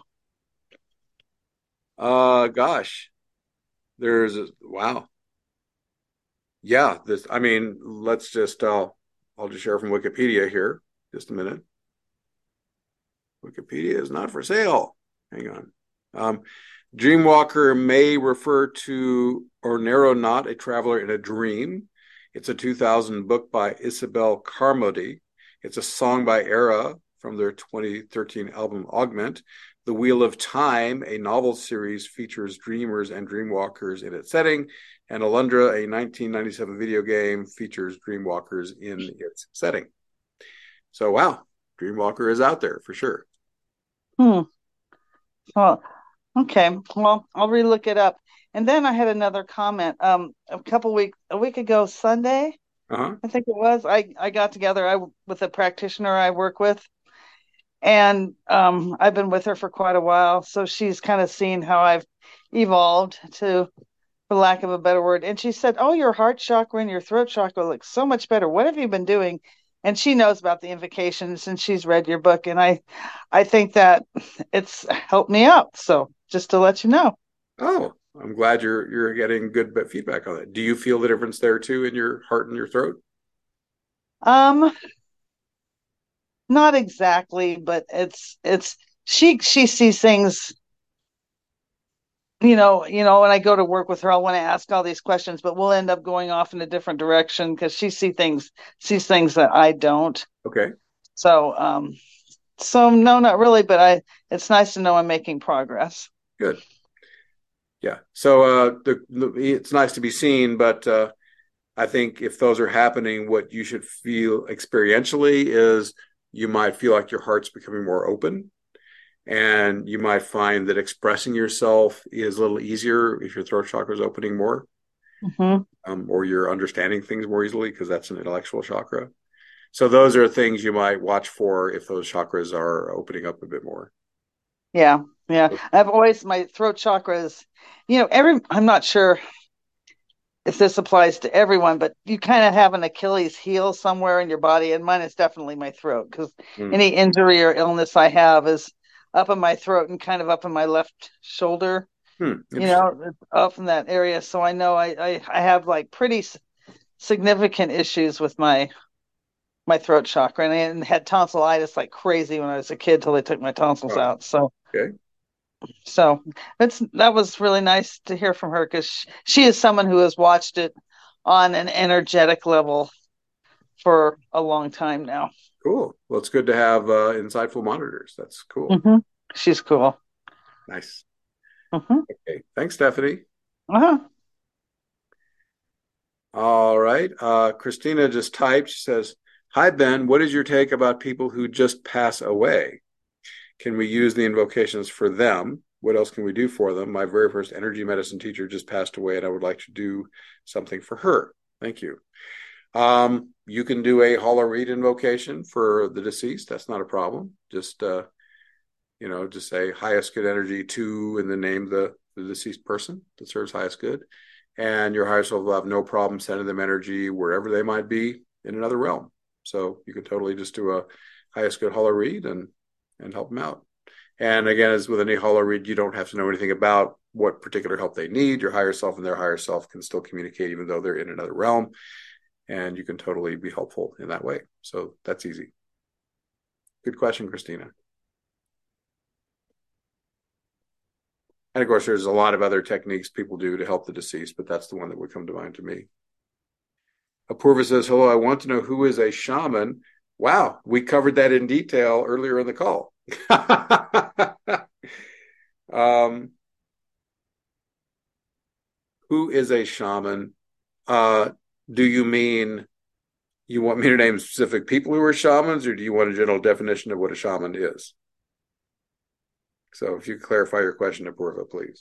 uh, gosh, there's a, wow. Yeah, this. I mean, let's just. Uh, I'll just share from Wikipedia here. Just a minute. Wikipedia is not for sale. Hang on. Um, Dreamwalker may refer to or narrow not a traveler in a dream. It's a two thousand book by Isabel Carmody. It's a song by Era from their twenty thirteen album Augment. The Wheel of Time, a novel series, features dreamers and dreamwalkers in its setting. And Alundra, a nineteen ninety-seven video game, features dreamwalkers in its setting. So, wow, Dreamwalker is out there for sure. Hmm. Well, okay. Well, I'll relook it up. And then I had another comment. Um, a couple weeks, a week ago, Sunday, Uh-huh. I think it was. I I got together I with a practitioner I work with, and um, I've been with her for quite a while, so she's kind of seen how I've evolved to, for lack of a better word. And she said, "Oh, your heart chakra and your throat chakra look so much better. What have you been doing?" And she knows about the invocations and she's read your book, and I, I think that it's helped me out. So just to let you know. Oh, I'm glad you're you're getting good feedback on it. Do you feel the difference there too in your heart and your throat? Um, not exactly, but it's it's she she sees things you know, you know, when I go to work with her, I'll want to ask all these questions, but we'll end up going off in a different direction because she see things, sees things that I don't. Okay. So, um, so no, not really, but I, it's nice to know I'm making progress. Good. Yeah. So, uh, the, the it's nice to be seen, but, uh, I think if those are happening, what you should feel experientially is you might feel like your heart's becoming more open. And you might find that expressing yourself is a little easier if your throat chakra is opening more, mm-hmm. um, or you're understanding things more easily because that's an intellectual chakra. So those are things you might watch for if those chakras are opening up a bit more. Yeah, yeah. I've always, my throat chakra is, you know, every, I'm not sure if this applies to everyone, but you kind of have an Achilles heel somewhere in your body, and mine is definitely my throat because mm. any injury or illness I have is up in my throat and kind of up in my left shoulder, hmm, you know, up in that area. So I know I, I, I have like pretty significant issues with my my throat chakra, and I had tonsillitis like crazy when I was a kid till they took my tonsils oh, out. So okay. So it's that was really nice to hear from her because she, she is someone who has watched it on an energetic level for a long time now. Cool. Well, it's good to have uh, insightful monitors. That's cool. Mm-hmm. She's cool. Nice. Mm-hmm. Okay. Thanks, Stephanie. Uh-huh. All right. Uh, Christina just typed. She says, "Hi, Ben. What is your take about people who just pass away? Can we use the invocations for them? What else can we do for them? My very first energy medicine teacher just passed away, and I would like to do something for her. Thank you." Um, you can do a hollow reed invocation for the deceased. That's not a problem. Just, uh, you know, just say highest good energy to, and then name the, the deceased person that serves highest good. And your higher self will have no problem sending them energy wherever they might be in another realm. So you can totally just do a highest good hollow reed and, and help them out. And again, as with any hollow reed, you don't have to know anything about what particular help they need. Your higher self and their higher self can still communicate even though they're in another realm. And you can totally be helpful in that way. So that's easy. Good question, Christina. And of course, there's a lot of other techniques people do to help the deceased, but that's the one that would come to mind to me. Apurva says, "Hello, I want to know who is a shaman." Wow, we covered that in detail earlier in the call. um, who is a shaman? Uh, do you mean you want me to name specific people who are shamans, or do you want a general definition of what a shaman is? So if you clarify your question, Apurva, please.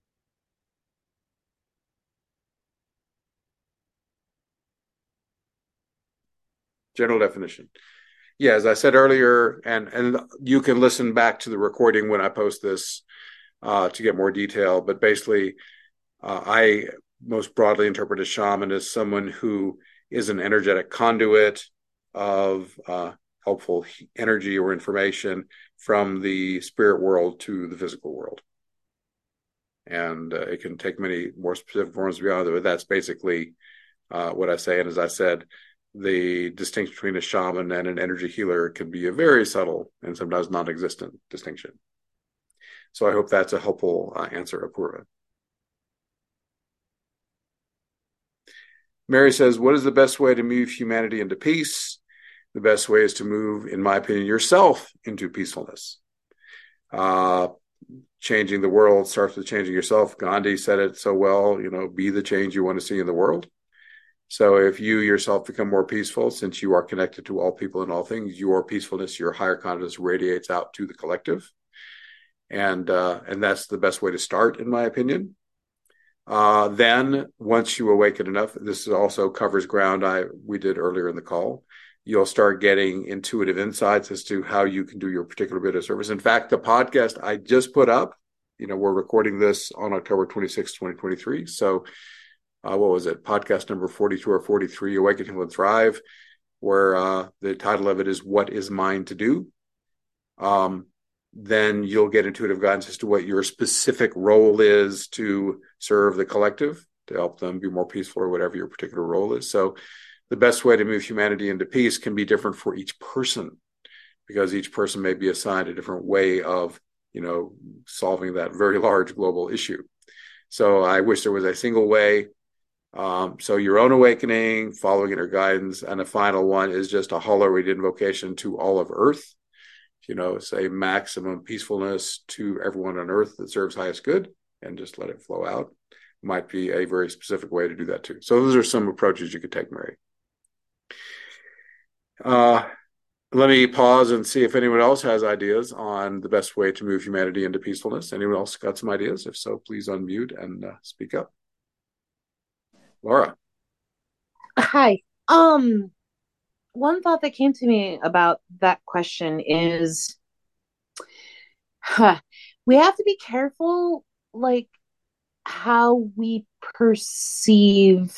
General definition. Yeah, as I said earlier, and, and you can listen back to the recording when I post this uh, to get more detail, but basically uh, I most broadly interpret a shaman as someone who is an energetic conduit of uh, helpful energy or information from the spirit world to the physical world. And uh, it can take many more specific forms beyond that, but that's basically uh, what I say. And as I said, the distinction between a shaman and an energy healer can be a very subtle and sometimes non-existent distinction. So I hope that's a helpful uh, answer, Apurva. Mary says, "What is the best way to move humanity into peace?" The best way is to move, in my opinion, yourself into peacefulness. Uh, changing the world starts with changing yourself. Gandhi said it so well, you know, be the change you want to see in the world. So if you yourself become more peaceful, since you are connected to all people and all things, your peacefulness, your higher consciousness radiates out to the collective. And, uh, and that's the best way to start, in my opinion. Uh, then once you awaken enough, this also covers ground I we did earlier in the call. You'll start getting intuitive insights as to how you can do your particular bit of service. In fact, the podcast I just put up, you know, we're recording this on October twenty-sixth, twenty twenty-three. So uh, what was it? Podcast number forty-two or forty-three, Awaken, Heal, and Thrive, where uh, the title of it is What is Mine to Do? Um, then you'll get intuitive guidance as to what your specific role is to serve the collective, to help them be more peaceful or whatever your particular role is. So the best way to move humanity into peace can be different for each person, because each person may be assigned a different way of, you know, solving that very large global issue. So I wish there was a single way. Um, so your own awakening, following inner guidance, and the final one is just a hollow reed invocation to all of Earth. You know, say maximum peacefulness to everyone on Earth that serves highest good, and just let it flow out. Might be a very specific way to do that too. So those are some approaches you could take, Mary. Uh, let me pause and see if anyone else has ideas on the best way to move humanity into peacefulness. Anyone else got some ideas? If so, please unmute and uh, speak up. Laura. Hi. Um, one thought that came to me about that question is, huh, we have to be careful, like, how we perceive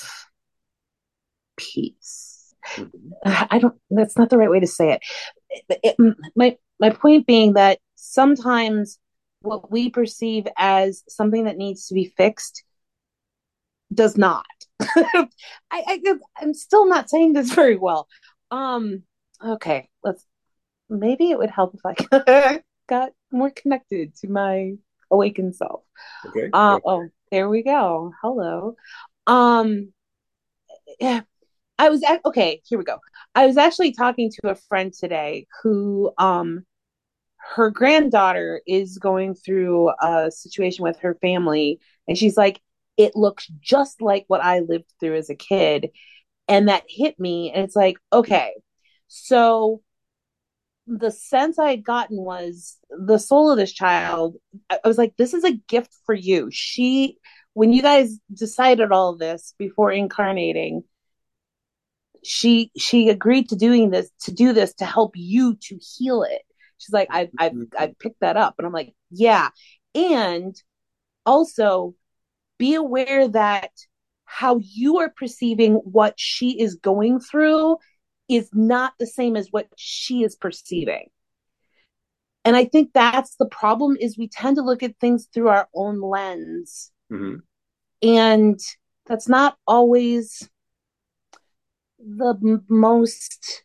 peace. Mm-hmm. I don't, that's not the right way to say it. It, it. My, my point being that sometimes what we perceive as something that needs to be fixed does not. I, I, I'm still not saying this very well. Um, okay, let's, maybe it would help if I got more connected to my awakened self. Okay. Uh, oh, there we go. Hello. Um, yeah, I was at, okay, here we go. I was actually talking to a friend today who, um, her granddaughter is going through a situation with her family, and she's like, it looks just like what I lived through as a kid. And that hit me. And it's like, okay, so the sense I had gotten was the soul of this child. I was like, this is a gift for you. She, when you guys decided all of this before incarnating, she she agreed to doing this, to do this to help you to heal it. She's like, I've I've I've picked that up. And I'm like, yeah. And also be aware that how you are perceiving what she is going through is not the same as what she is perceiving. And I think that's the problem, is we tend to look at things through our own lens. Mm-hmm. And that's not always the m- most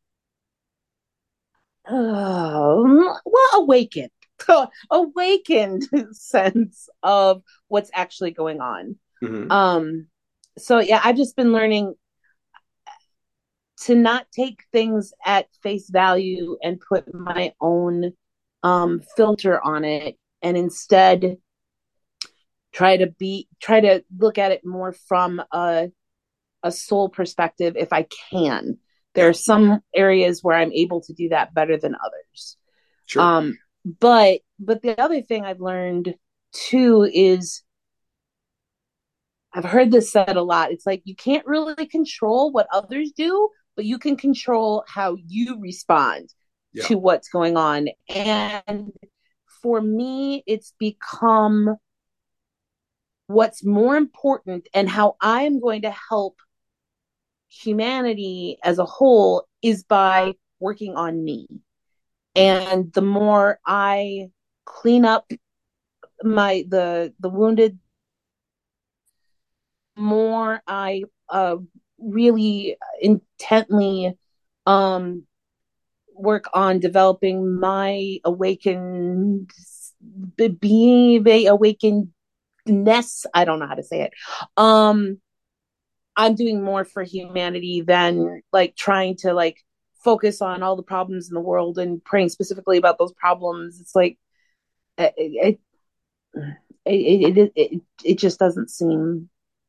uh, well awakened awakened sense of what's actually going on. Mm-hmm. Um so yeah, I've just been learning to not take things at face value and put my own um filter on it, and instead try to be try to look at it more from a a soul perspective if I can. There Yeah. are some areas where I'm able to do that better than others. Sure. Um, but but the other thing I've learned too is, I've heard this said a lot. It's like, you can't really control what others do, but you can control how you respond Yeah. to what's going on. And for me, it's become what's more important, and how I'm going to help humanity as a whole is by working on me. And the more I clean up my the the wounded, more I uh really intently um work on developing my awakened being awakenedness. I don't know how to say it. Um I'm doing more for humanity than like trying to like focus on all the problems in the world and praying specifically about those problems. It's like it it it it, it, it just doesn't seem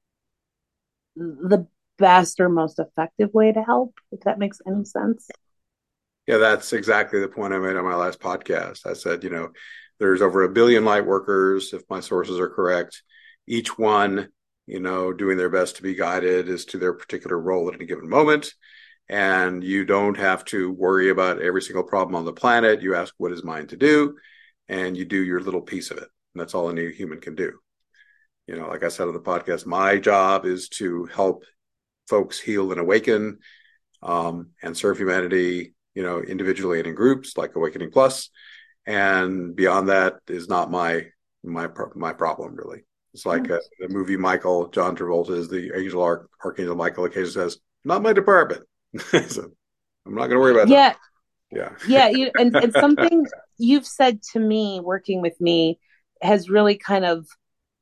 the best or most effective way to help, if that makes any sense. Yeah, that's exactly the point I made on my last podcast. I said, you know, there's over a billion light workers, if my sources are correct. Each one, you know, doing their best to be guided as to their particular role at any given moment. And you don't have to worry about every single problem on the planet. You ask, what is mine to do? And you do your little piece of it. And that's all any human can do. You know, like I said on the podcast, my job is to help folks heal and awaken, um, and serve humanity, you know, individually and in groups like Awakening Plus. And beyond that is not my my my problem, really. It's like uh, the movie Michael, John Travolta is the angel arch, Archangel Michael occasionally says, not my department. So I'm not going to worry about yeah. that. Yeah. Yeah. You, and, and something you've said to me working with me has really kind of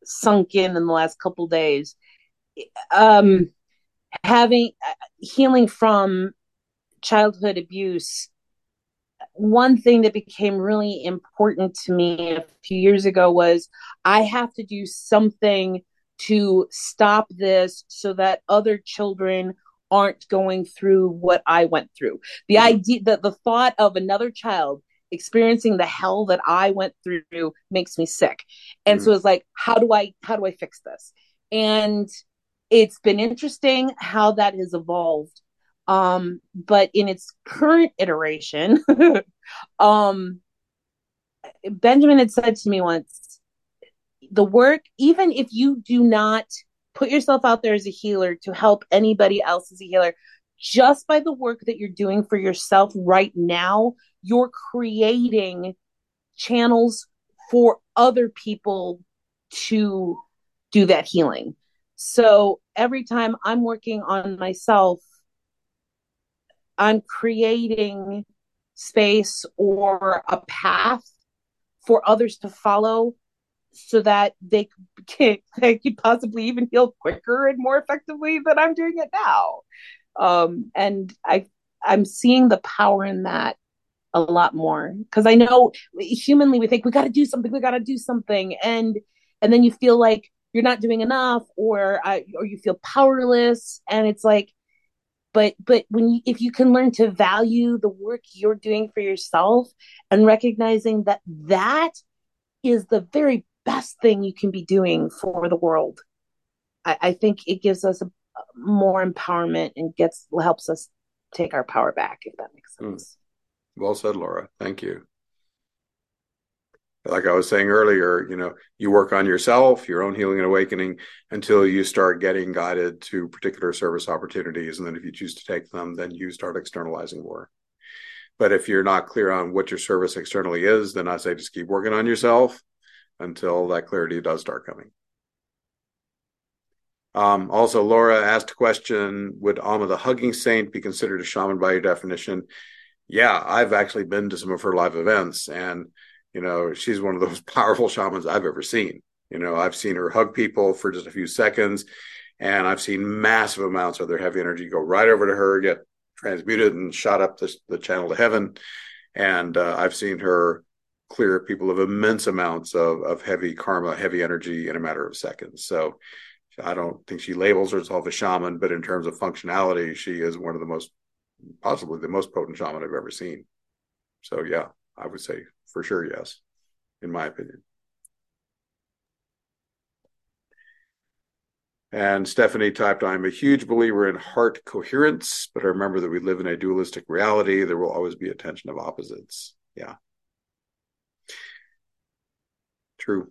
sunk in in the last couple days. Um, having healing from childhood abuse, one thing that became really important to me a few years ago was I have to do something to stop this so that other children aren't going through what I went through. The mm-hmm. idea that the thought of another child experiencing the hell that I went through makes me sick. And mm-hmm. so it's like, how do I, how do I fix this? And it's been interesting how that has evolved. Um, but in its current iteration, um, Benjamin had said to me once, the work, even if you do not put yourself out there as a healer to help anybody else as a healer, just by the work that you're doing for yourself right now, you're creating channels for other people to do that healing. So every time I'm working on myself, I'm creating space or a path for others to follow so that they can, they could possibly even heal quicker and more effectively than I'm doing it now. Um, and I, I'm seeing the power in that a lot more, because I know humanly we think we got to do something, we got to do something. And, and then you feel like you're not doing enough, or, uh, or you feel powerless. And it's like, But but when you, if you can learn to value the work you're doing for yourself and recognizing that that is the very best thing you can be doing for the world, I, I think it gives us a, more empowerment and gets helps us take our power back, if that makes sense. Mm. Well said, Laura. Thank you. Like I was saying earlier, you know, you work on yourself, your own healing and awakening, until you start getting guided to particular service opportunities. And then if you choose to take them, then you start externalizing more. But if you're not clear on what your service externally is, then I say just keep working on yourself until that clarity does start coming. Um, also, Laura asked a question, would Alma the Hugging Saint be considered a shaman by your definition? Yeah, I've actually been to some of her live events, and you know, she's one of those powerful shamans I've ever seen. You know, I've seen her hug people for just a few seconds, and I've seen massive amounts of their heavy energy go right over to her, get transmuted and shot up the, the channel to heaven. And uh, I've seen her clear people of immense amounts of, of heavy karma, heavy energy in a matter of seconds. So I don't think she labels herself a shaman, but in terms of functionality, she is one of the most, possibly the most potent shaman I've ever seen. So yeah, I would say for sure, yes, in my opinion. And Stephanie typed, I'm a huge believer in heart coherence, but I remember that we live in a dualistic reality. There will always be a tension of opposites. Yeah. True.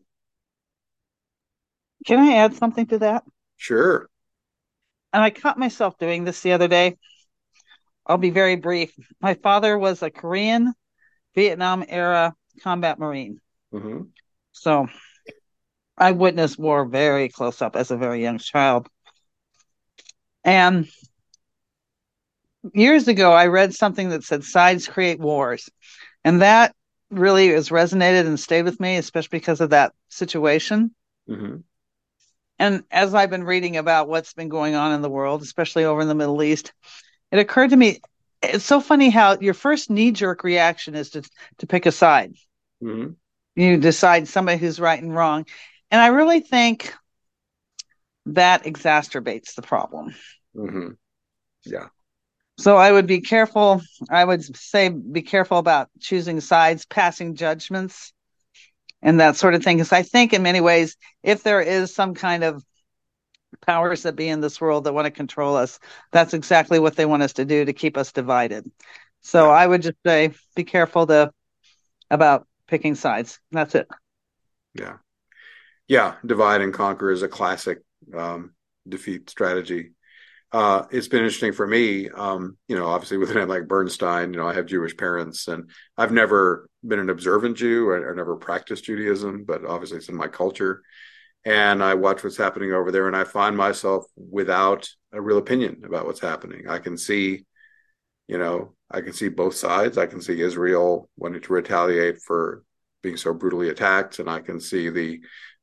Can I add something to that? Sure. And I caught myself doing this the other day. I'll be very brief. My father was a Korean Vietnam era combat Marine. Mm-hmm. So I witnessed war very close up as a very young child. And years ago, I read something that said sides create wars. And that really has resonated and stayed with me, especially because of that situation. Mm-hmm. And as I've been reading about what's been going on in the world, especially over in the Middle East, it occurred to me, it's so funny how your first knee-jerk reaction is to, to pick a side. Mm-hmm. You decide somebody who's right and wrong. And I really think that exacerbates the problem. Mm-hmm. Yeah. So I would be careful. I would say be careful about choosing sides, passing judgments, and that sort of thing. Because I think in many ways, if there is some kind of powers that be in this world that want to control us, that's exactly what they want us to do, to keep us divided. So yeah. I would just say be careful to about picking sides. That's it. Yeah. Yeah. Divide and conquer is a classic um, defeat strategy. Uh, it's been interesting for me, um, you know, obviously with a name like Bernstein, you know, I have Jewish parents, and I've never been an observant Jew or, or never practiced Judaism, but obviously it's in my culture. And I watch what's happening over there, and I find myself without a real opinion about what's happening. I can see, you know, I can see both sides. I can see Israel wanting to retaliate for being so brutally attacked, and I can see the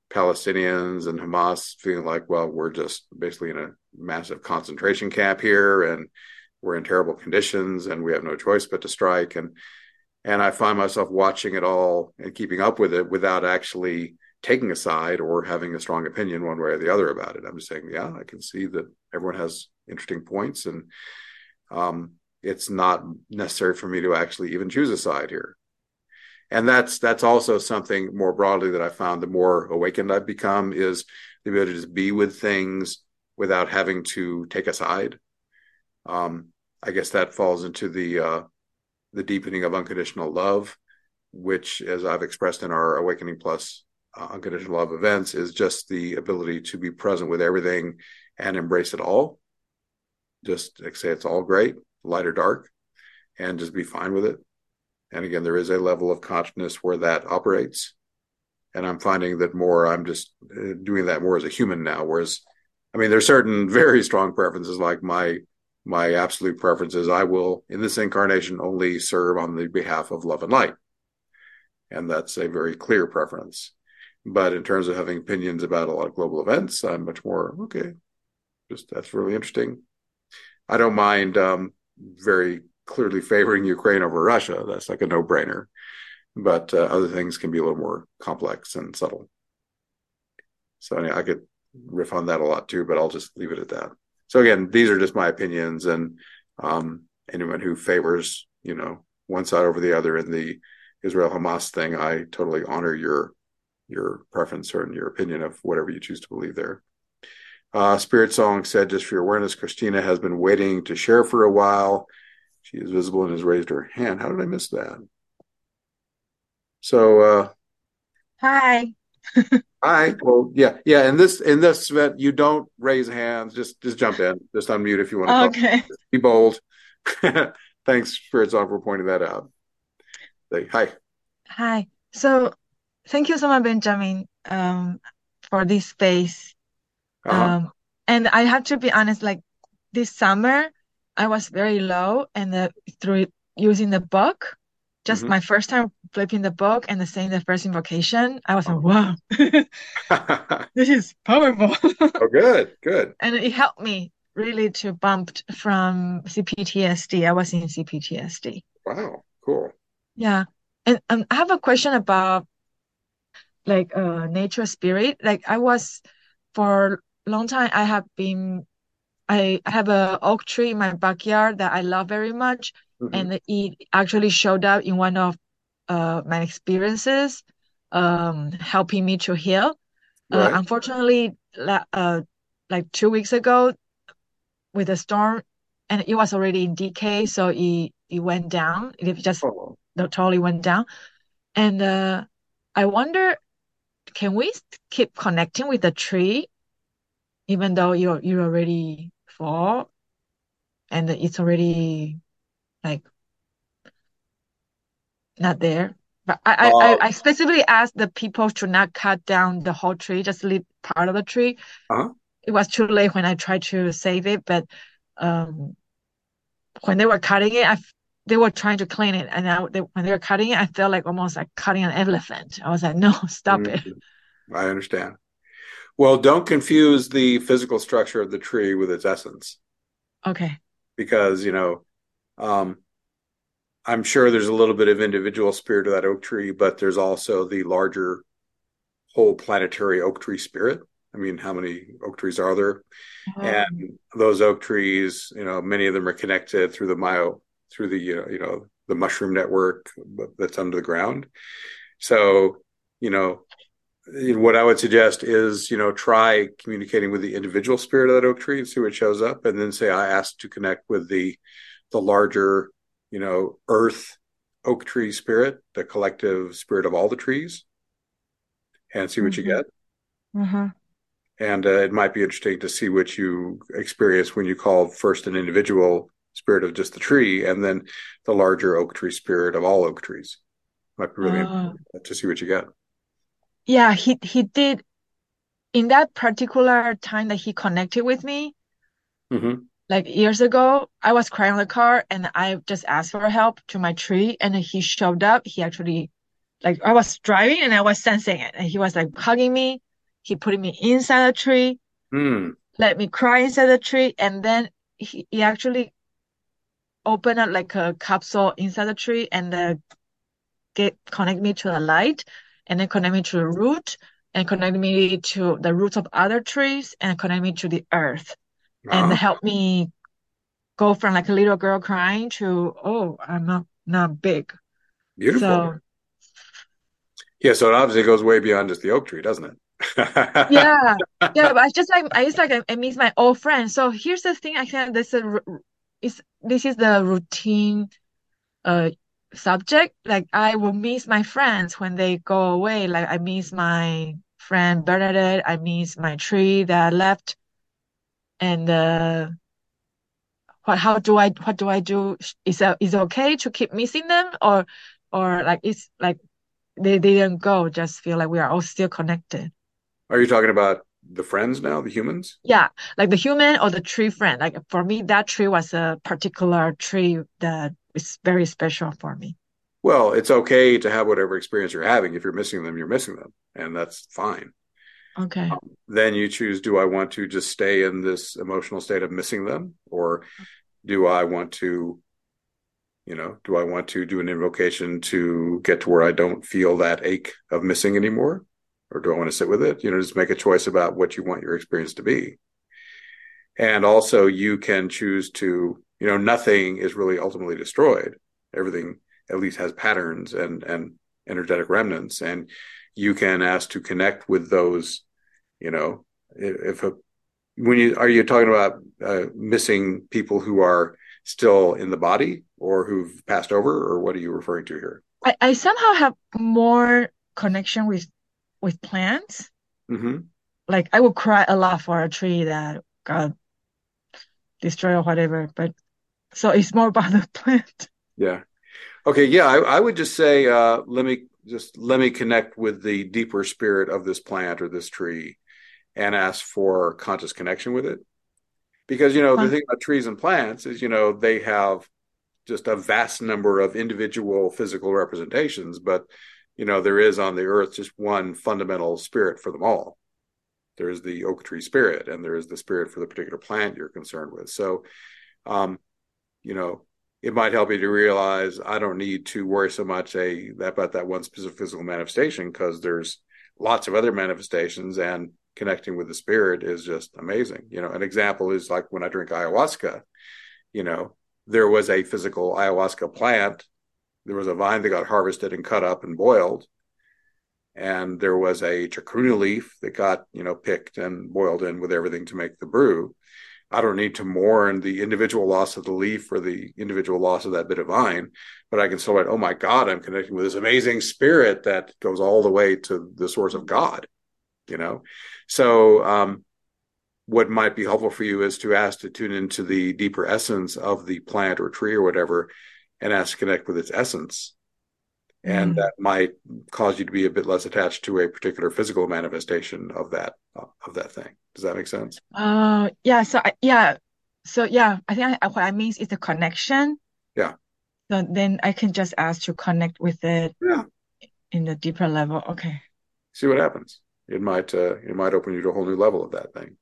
Palestinians and Hamas feeling like, well, we're just basically in a massive concentration camp here, and we're in terrible conditions, and we have no choice but to strike. And and I find myself watching it all and keeping up with it without actually taking a side or having a strong opinion one way or the other about it. I'm just saying, yeah, I can see that everyone has interesting points, and um, it's not necessary for me to actually even choose a side here. And that's that's also something more broadly that I found the more awakened I've become, is the ability to just be with things without having to take a side. Um, I guess that falls into the uh, the deepening of unconditional love, which, as I've expressed in our Awakening Plus uh, unconditional love events, is just the ability to be present with everything and embrace it all. Just like say it's all great, light or dark, and just be fine with it. And again, there is a level of consciousness where that operates. And I'm finding that more, I'm just doing that more as a human now. Whereas, I mean, there's certain very strong preferences, like my my absolute preference is I will, in this incarnation, only serve on the behalf of love and light. And that's a very clear preference. But in terms of having opinions about a lot of global events, I'm much more, okay, just that's really interesting. I don't mind um, very clearly favoring Ukraine over Russia. That's like a no-brainer. But uh, other things can be a little more complex and subtle. So anyway, I could riff on that a lot too, but I'll just leave it at that. So again, these are just my opinions, and um, anyone who favors, you know, one side over the other in the Israel-Hamas thing, I totally honor your your preference or your opinion of whatever you choose to believe there. Uh, Spirit Song said, just for your awareness, Christina has been waiting to share for a while. She is visible and has raised her hand. How did I miss that? So, uh, Hi. hi. Well, yeah, yeah. In this, in this event, you don't raise hands. Just, just jump in. Just unmute if you want to talk. Okay. Just be bold. Thanks, Spirit Song, for pointing that out. Say hi. Hi. So, thank you so much, Benjamin, um, for this space. Uh-huh. Um, and I have to be honest, like this summer, I was very low, and uh, through using the book, just Mhm. my first time flipping the book and the saying the first invocation, I was like, wow, this is powerful. Oh, good, good. And it helped me really to bump from C P T S D. I was in C P T S D. Wow, cool. Yeah. And um, I have a question about like uh nature spirit. Like I was for a long time, I have been I have a oak tree in my backyard that I love very much, Mhm. and it actually showed up in one of uh my experiences, um, helping me to heal. Uh, Right. unfortunately, la uh, like two weeks ago with a storm, and it was already in decay, so it it went down. It just Oh, totally went down. And uh, I wonder, can we keep connecting with the tree even though you're you already fall and it's already like not there? But I, I, I uh, I specifically asked the people to not cut down the whole tree, just leave part of the tree. uh-huh. It was too late when I tried to save it, but um, when they were cutting it, I f- they were trying to clean it, and I, they, when they were cutting it, I felt like almost like cutting an elephant. I was like, no, stop Mhm. it. I understand. Well, don't confuse the physical structure of the tree with its essence, Okay. because, you know, um, I'm sure there's a little bit of individual spirit of that oak tree, but there's also the larger whole planetary oak tree spirit. I mean, how many oak trees are there? Um, And those oak trees, you know, many of them are connected through the myo, through the, you know, you know, the mushroom network that's under the ground. So, you know, what I would suggest is, you know, try communicating with the individual spirit of that oak tree and see what shows up, and then say, I asked to connect with the the larger, you know, earth oak tree spirit, the collective spirit of all the trees, and see what you mhm, get. mhm. And uh, it might be interesting to see what you experience when you call first an individual spirit of just the tree, and then the larger oak tree spirit of all oak trees. Might be really Uh, interesting to see what you get. yeah, he he did in that particular time that he connected with me, Mm-hmm. like years ago, I was crying in the car and I just asked for help to my tree, and he showed up. He actually, like, I was driving and I was sensing it, and he was like hugging me. he put me inside a tree, Hmm. let me cry inside the tree, and then he, he actually opened up like a capsule inside the tree and uh, get connect me to the light, and then connect me to the root, and connect me to the roots of other trees, and connect me to the earth, and Uh-huh. help me go from like a little girl crying to, oh, I'm not not big. Beautiful. So Yeah, so it obviously goes way beyond just the oak tree, doesn't it? yeah, yeah, but I just like I just like I, I miss my old friends. So here's the thing, I can this is is this is the routine uh subject. Like I will miss my friends when they go away. Like I miss my friend Bernadette, I miss my tree that I left, and uh what how do I what do I do? Is it is it okay to keep missing them, or or like it's like they, they didn't go, just feel like we are all still connected. Are you talking about the friends now, the humans? Yeah, like the human or the tree friend. Like for me, that tree was a particular tree that is very special for me. Well, it's okay to have whatever experience you're having. If you're missing them, you're missing them, and that's fine. Okay. Um, then you choose, do I want to just stay in this emotional state of missing them? Or do I want to, you know, do I want to do an invocation to get to where I don't feel that ache of missing anymore? Or do I want to sit with it? You know, just make a choice about what you want your experience to be. And also you can choose to, you know, nothing is really ultimately destroyed. Everything at least has patterns and, and energetic remnants. And you can ask to connect with those, you know, if a, when you, are you talking about uh, missing people who are still in the body or who've passed over, or what are you referring to here? I, I somehow have more connection with with plants. Mm-hmm. Like I would cry a lot for a tree that got destroyed or whatever, but so it's more about the plant. Yeah. Okay. Yeah. I, I would just say, uh, let me just let me connect with the deeper spirit of this plant or this tree and ask for conscious connection with it. Because, you know, the Con- thing about trees and plants is, you know, they have just a vast number of individual physical representations, but, you know, there is on the earth just one fundamental spirit for them all. There is the oak tree spirit, and there is the spirit for the particular plant you're concerned with. So, um, you know, it might help you to realize I don't need to worry so much a, about that one specific physical manifestation, because there's lots of other manifestations, and connecting with the spirit is just amazing. You know, an example is like when I drink ayahuasca, you know, there was a physical ayahuasca plant. There was a vine that got harvested and cut up and boiled. And there was a chacruna leaf that got, you know, picked and boiled in with everything to make the brew. I don't need to mourn the individual loss of the leaf or the individual loss of that bit of vine, but I can still write, oh my God, I'm connecting with this amazing spirit that goes all the way to the source of God, you know? So, um, what might be helpful for you is to ask to tune into the deeper essence of the plant or tree or whatever, and ask to connect with its essence. And Mm. that might cause you to be a bit less attached to a particular physical manifestation of that, of that thing. Does that make sense? Uh, yeah. So I, yeah, so yeah, I think I, what I mean is the connection. Yeah. So then I can just ask to connect with it Yeah. in the deeper level. Okay. See what happens. It might, uh, it might open you to a whole new level of that thing.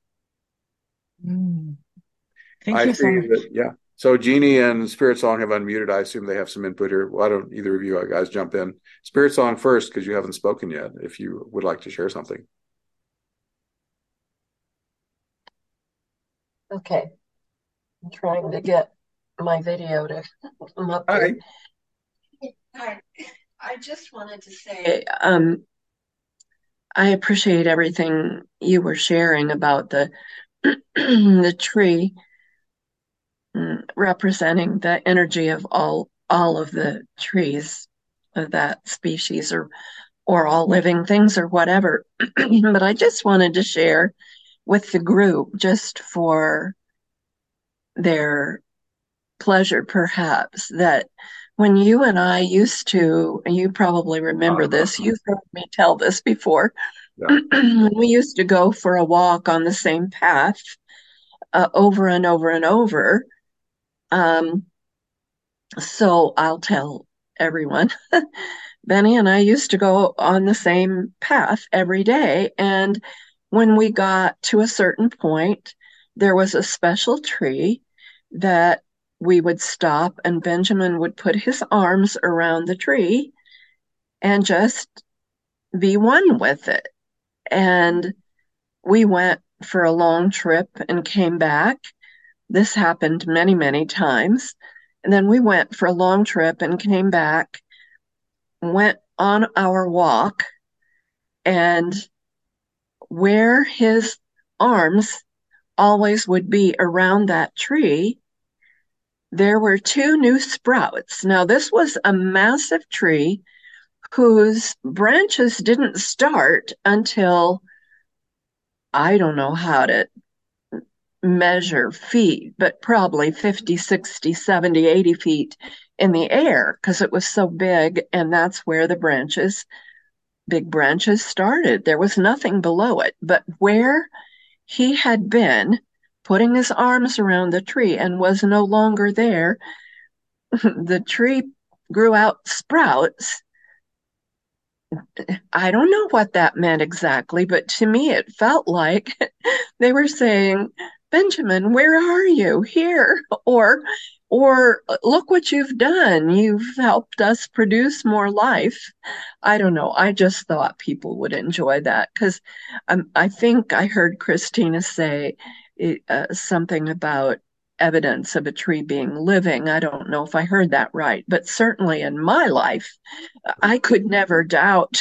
Mm. Thank I you so see much. that. Yeah. So Jeannie and Spirit Song have unmuted. I assume they have some input here. Why don't either of you guys jump in? Spirit Song first, because you haven't spoken yet, if you would like to share something. Okay. I'm trying to get my video to come up Hi. here. Hi. I just wanted to say, um, I appreciate everything you were sharing about the the tree mm, representing the energy of all all of the trees of that species, or or all living things, or whatever. But I just wanted to share with the group, just for their pleasure, perhaps, that when you and I used to, and you probably remember this, you've heard me tell this before, Yeah. when we used to go for a walk on the same path uh, over and over and over. Um, so I'll tell everyone. Benny and I used to go on the same path every day, and when we got to a certain point, there was a special tree that we would stop, and Benjamin would put his arms around the tree and just be one with it. And we went for a long trip and came back. This happened many, many times. And then we went for a long trip and came back, went on our walk, and where his arms always would be around that tree, there were two new sprouts. Now, this was a massive tree whose branches didn't start until, I don't know how to measure feet, but probably fifty, sixty, seventy, eighty feet in the air because it was so big. And that's where the branches, big branches started. There was nothing below it. But where he had been putting his arms around the tree and was no longer there, the tree grew out sprouts. I don't know what that meant exactly, but to me it felt like they were saying, Benjamin, where are you? Here. Or, or look what you've done. You've helped us produce more life. I don't know. I just thought people would enjoy that because um, I think I heard Christina say uh, something about evidence of a tree being living. I don't know if I heard that right, but certainly in my life, I could never doubt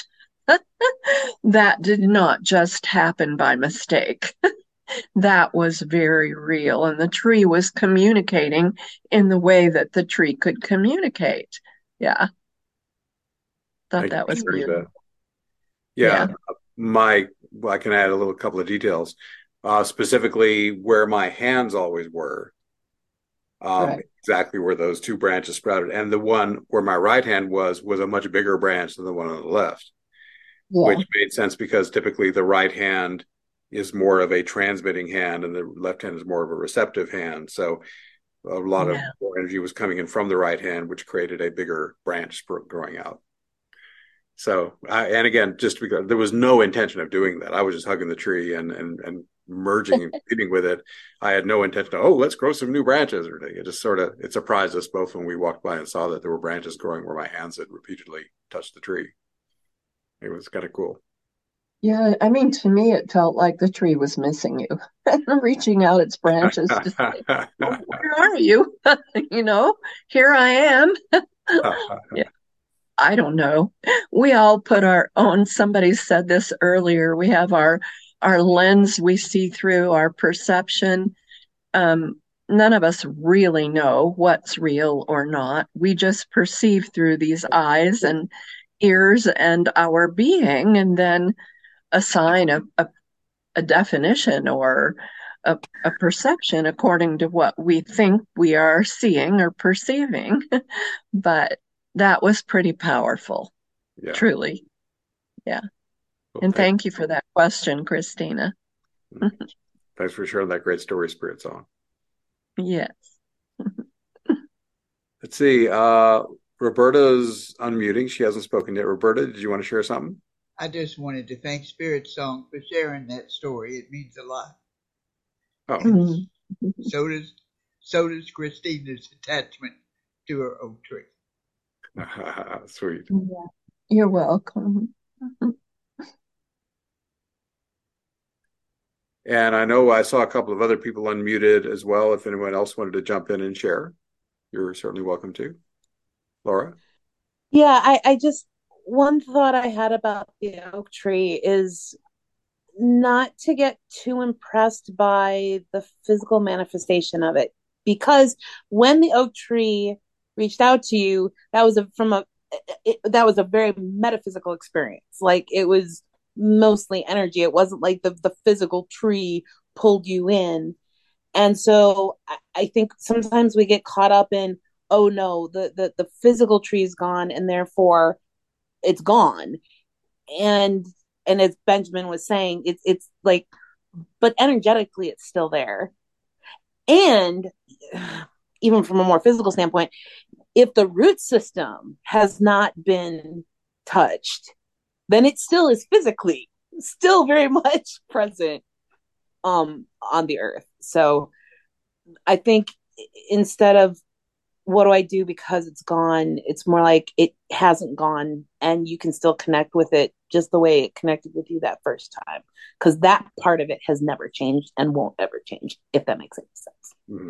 that did not just happen by mistake. That was very real, and the tree was communicating in the way that the tree could communicate. Yeah, thought I that was agree with that. beautiful. Yeah, Yeah. my well, I can add a little couple of details. Uh, specifically, where my hands always were, um, Right. exactly where those two branches sprouted, and the one where my right hand was was a much bigger branch than the one on the left, Yeah. which made sense because typically the right hand is more of a transmitting hand, and the left hand is more of a receptive hand. So a lot of Yeah. more energy was coming in from the right hand, which created a bigger branch growing out. So, I, and again, just because there was no intention of doing that, I was just hugging the tree and and and merging and competing with it. I had no intention of, oh, let's grow some new branches or anything. It just sort of, it surprised us both when we walked by and saw that there were branches growing where my hands had repeatedly touched the tree. It was kind of cool. Yeah, I mean, to me, it felt like the tree was missing you and reaching out its branches to say, oh, where are you? You know, here I am. Yeah. I don't know. We all put our own, somebody said this earlier, we have our our lens we see through, our perception. Um, none of us really know what's real or not. We just perceive through these eyes and ears and our being, and then assign a, a, a definition or a, a perception according to what we think we are seeing or perceiving. But that was pretty powerful, Yeah. truly. Yeah. Well, And thank thank you for that question, Christina. Thanks for sharing that great story, Spirit Song. Yes. Let's see. Uh, Roberta's unmuting. She hasn't spoken yet. Roberta, did you want to share something? I just wanted to thank Spirit Song for sharing that story. It means a lot. Oh, And so does so does Christina's attachment to her oak tree. sweet. Yeah. You're welcome. And I know I saw a couple of other people unmuted as well. If anyone else wanted to jump in and share, you're certainly welcome to. Laura? Yeah, I, I just, one thought I had about the oak tree is not to get too impressed by the physical manifestation of it. Because when the oak tree reached out to you, that was a, from a, it, that was a very metaphysical experience. Like it was mostly energy. It wasn't like the, the physical tree pulled you in. And so I, I think sometimes we get caught up in, oh no, the, the, the physical tree is gone and therefore it's gone. And, and as Benjamin was saying, it's, it's like, but energetically it's still there. And even from a more physical standpoint, if the root system has not been touched, then it still is physically still very much present um on the earth. So I think instead of what do I do because it's gone, it's more like it hasn't gone and you can still connect with it just the way it connected with you that first time. Because that part of it has never changed and won't ever change, if that makes any sense. Mm-hmm.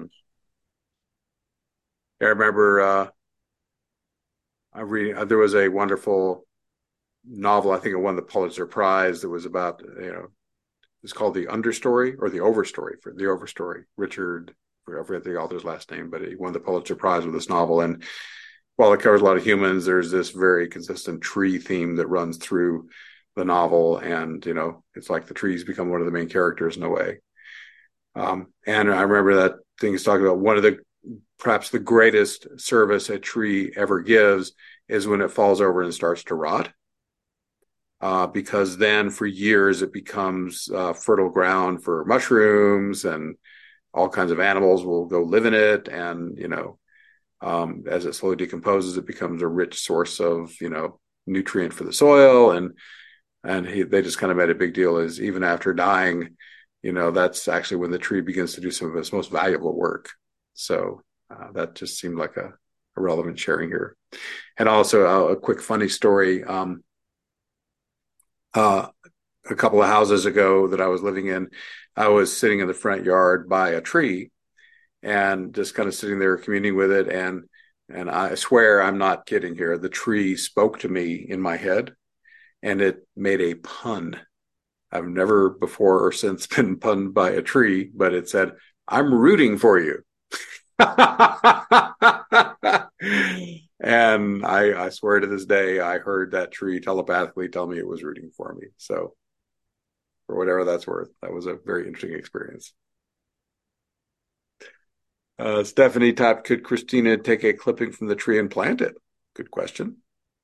I remember uh, I read uh, there was a wonderful novel. I think it won the Pulitzer Prize. That was about, you know, it's called The Understory or The Overstory for The Overstory. Richard, I forget the author's last name, but he won the Pulitzer Prize with this novel. And while it covers a lot of humans, there's this very consistent tree theme that runs through the novel. And, you know, it's like the trees become one of the main characters in a way. Um, and I remember that thing is talking about one of the, perhaps the greatest service a tree ever gives is when it falls over and starts to rot. Uh, because then for years it becomes uh, fertile ground for mushrooms, and all kinds of animals will go live in it. And, you know, um, as it slowly decomposes, it becomes a rich source of, you know, nutrient for the soil. And, and he, they just kind of made a big deal is even after dying, you know, that's actually when the tree begins to do some of its most valuable work. So uh, that just seemed like a, a relevant sharing here. And also a, a quick funny story. Um, uh, a couple of houses ago that I was living in, I was sitting in the front yard by a tree and just kind of sitting there communing with it. And, and I swear I'm not kidding here. The tree spoke to me in my head and it made a pun. I've never before or since been punned by a tree, but it said, "I'm rooting for you." And I, I swear to this day, I heard that tree telepathically tell me it was rooting for me. So for whatever that's worth, that was a very interesting experience. Uh, Stephanie typed, could Christina take a clipping from the tree and plant it? Good question.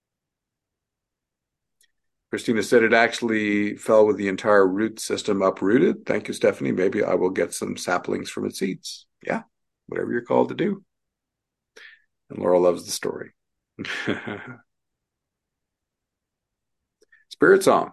Christina said it actually fell with the entire root system uprooted. Thank you, Stephanie. Maybe I will get some saplings from its seeds. Yeah, whatever you're called to do. And Laura loves the story. Spirit song.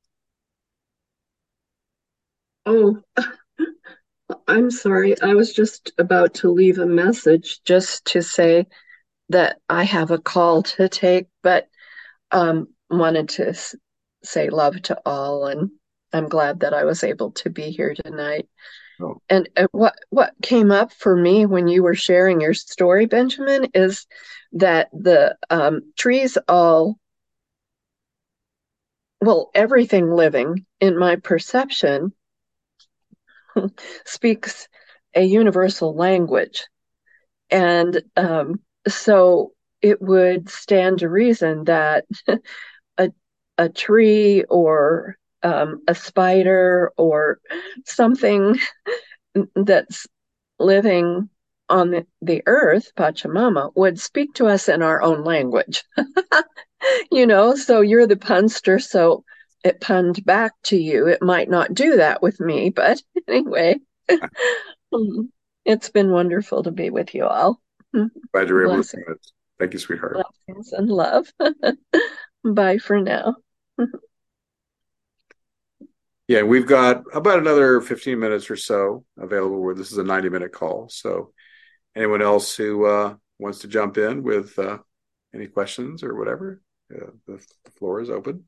Oh, I'm sorry. I was just about to leave a message just to say that I have a call to take, but um, wanted to s- say love to all, and I'm glad that I was able to be here tonight. Oh. And uh, what what came up for me when you were sharing your story, Benjamin, is that the um, trees all, well, everything living, in my perception, speaks a universal language. And um, so it would stand to reason that a, a tree or um, a spider or something that's living on the, the earth, Pachamama, would speak to us in our own language. You know, so you're the punster, so it punned back to you. It might not do that with me, but anyway, it's been wonderful to be with you all. Glad you were able to Blessings. do it. Thank you, sweetheart. Blessings and love. Bye for now. Yeah, we've got about another fifteen minutes or so available where this is a ninety minute call. So anyone else who uh, wants to jump in with uh, any questions or whatever, uh, the, the floor is open.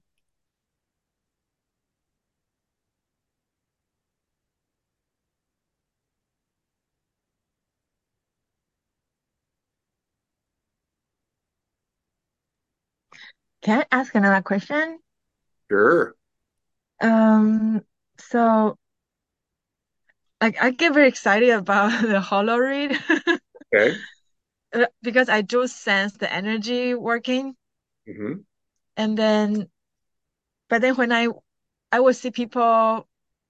Can I ask another question? Sure. Um, so like I get very excited about the holo read Okay. because I do sense the energy working. Mm-hmm. And then, but then when I I would see people,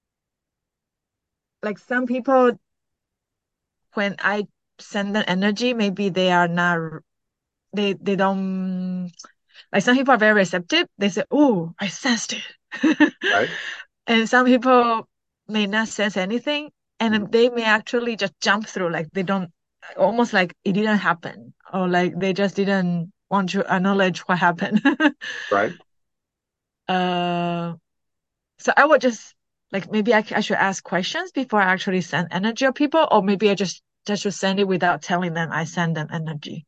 like some people, when I send them energy, maybe they are not, they they don't, like some people are very receptive. They say, "Oh, I sensed it." Right. And some people may not sense anything, and Mhm. they may actually just jump through, like they don't, almost like it didn't happen, or like they just didn't want to acknowledge what happened. Right. Uh, So I would just like maybe I, I should ask questions before I actually send energy of people, or maybe I just just should send it without telling them I send them energy.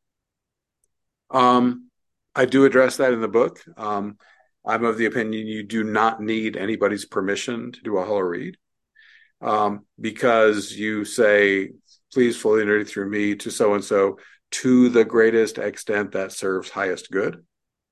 Um, I do address that in the book. Um, I'm of the opinion you do not need anybody's permission to do a holo read, um, because you say, please flow the energy through me to so-and-so to the greatest extent that serves highest good.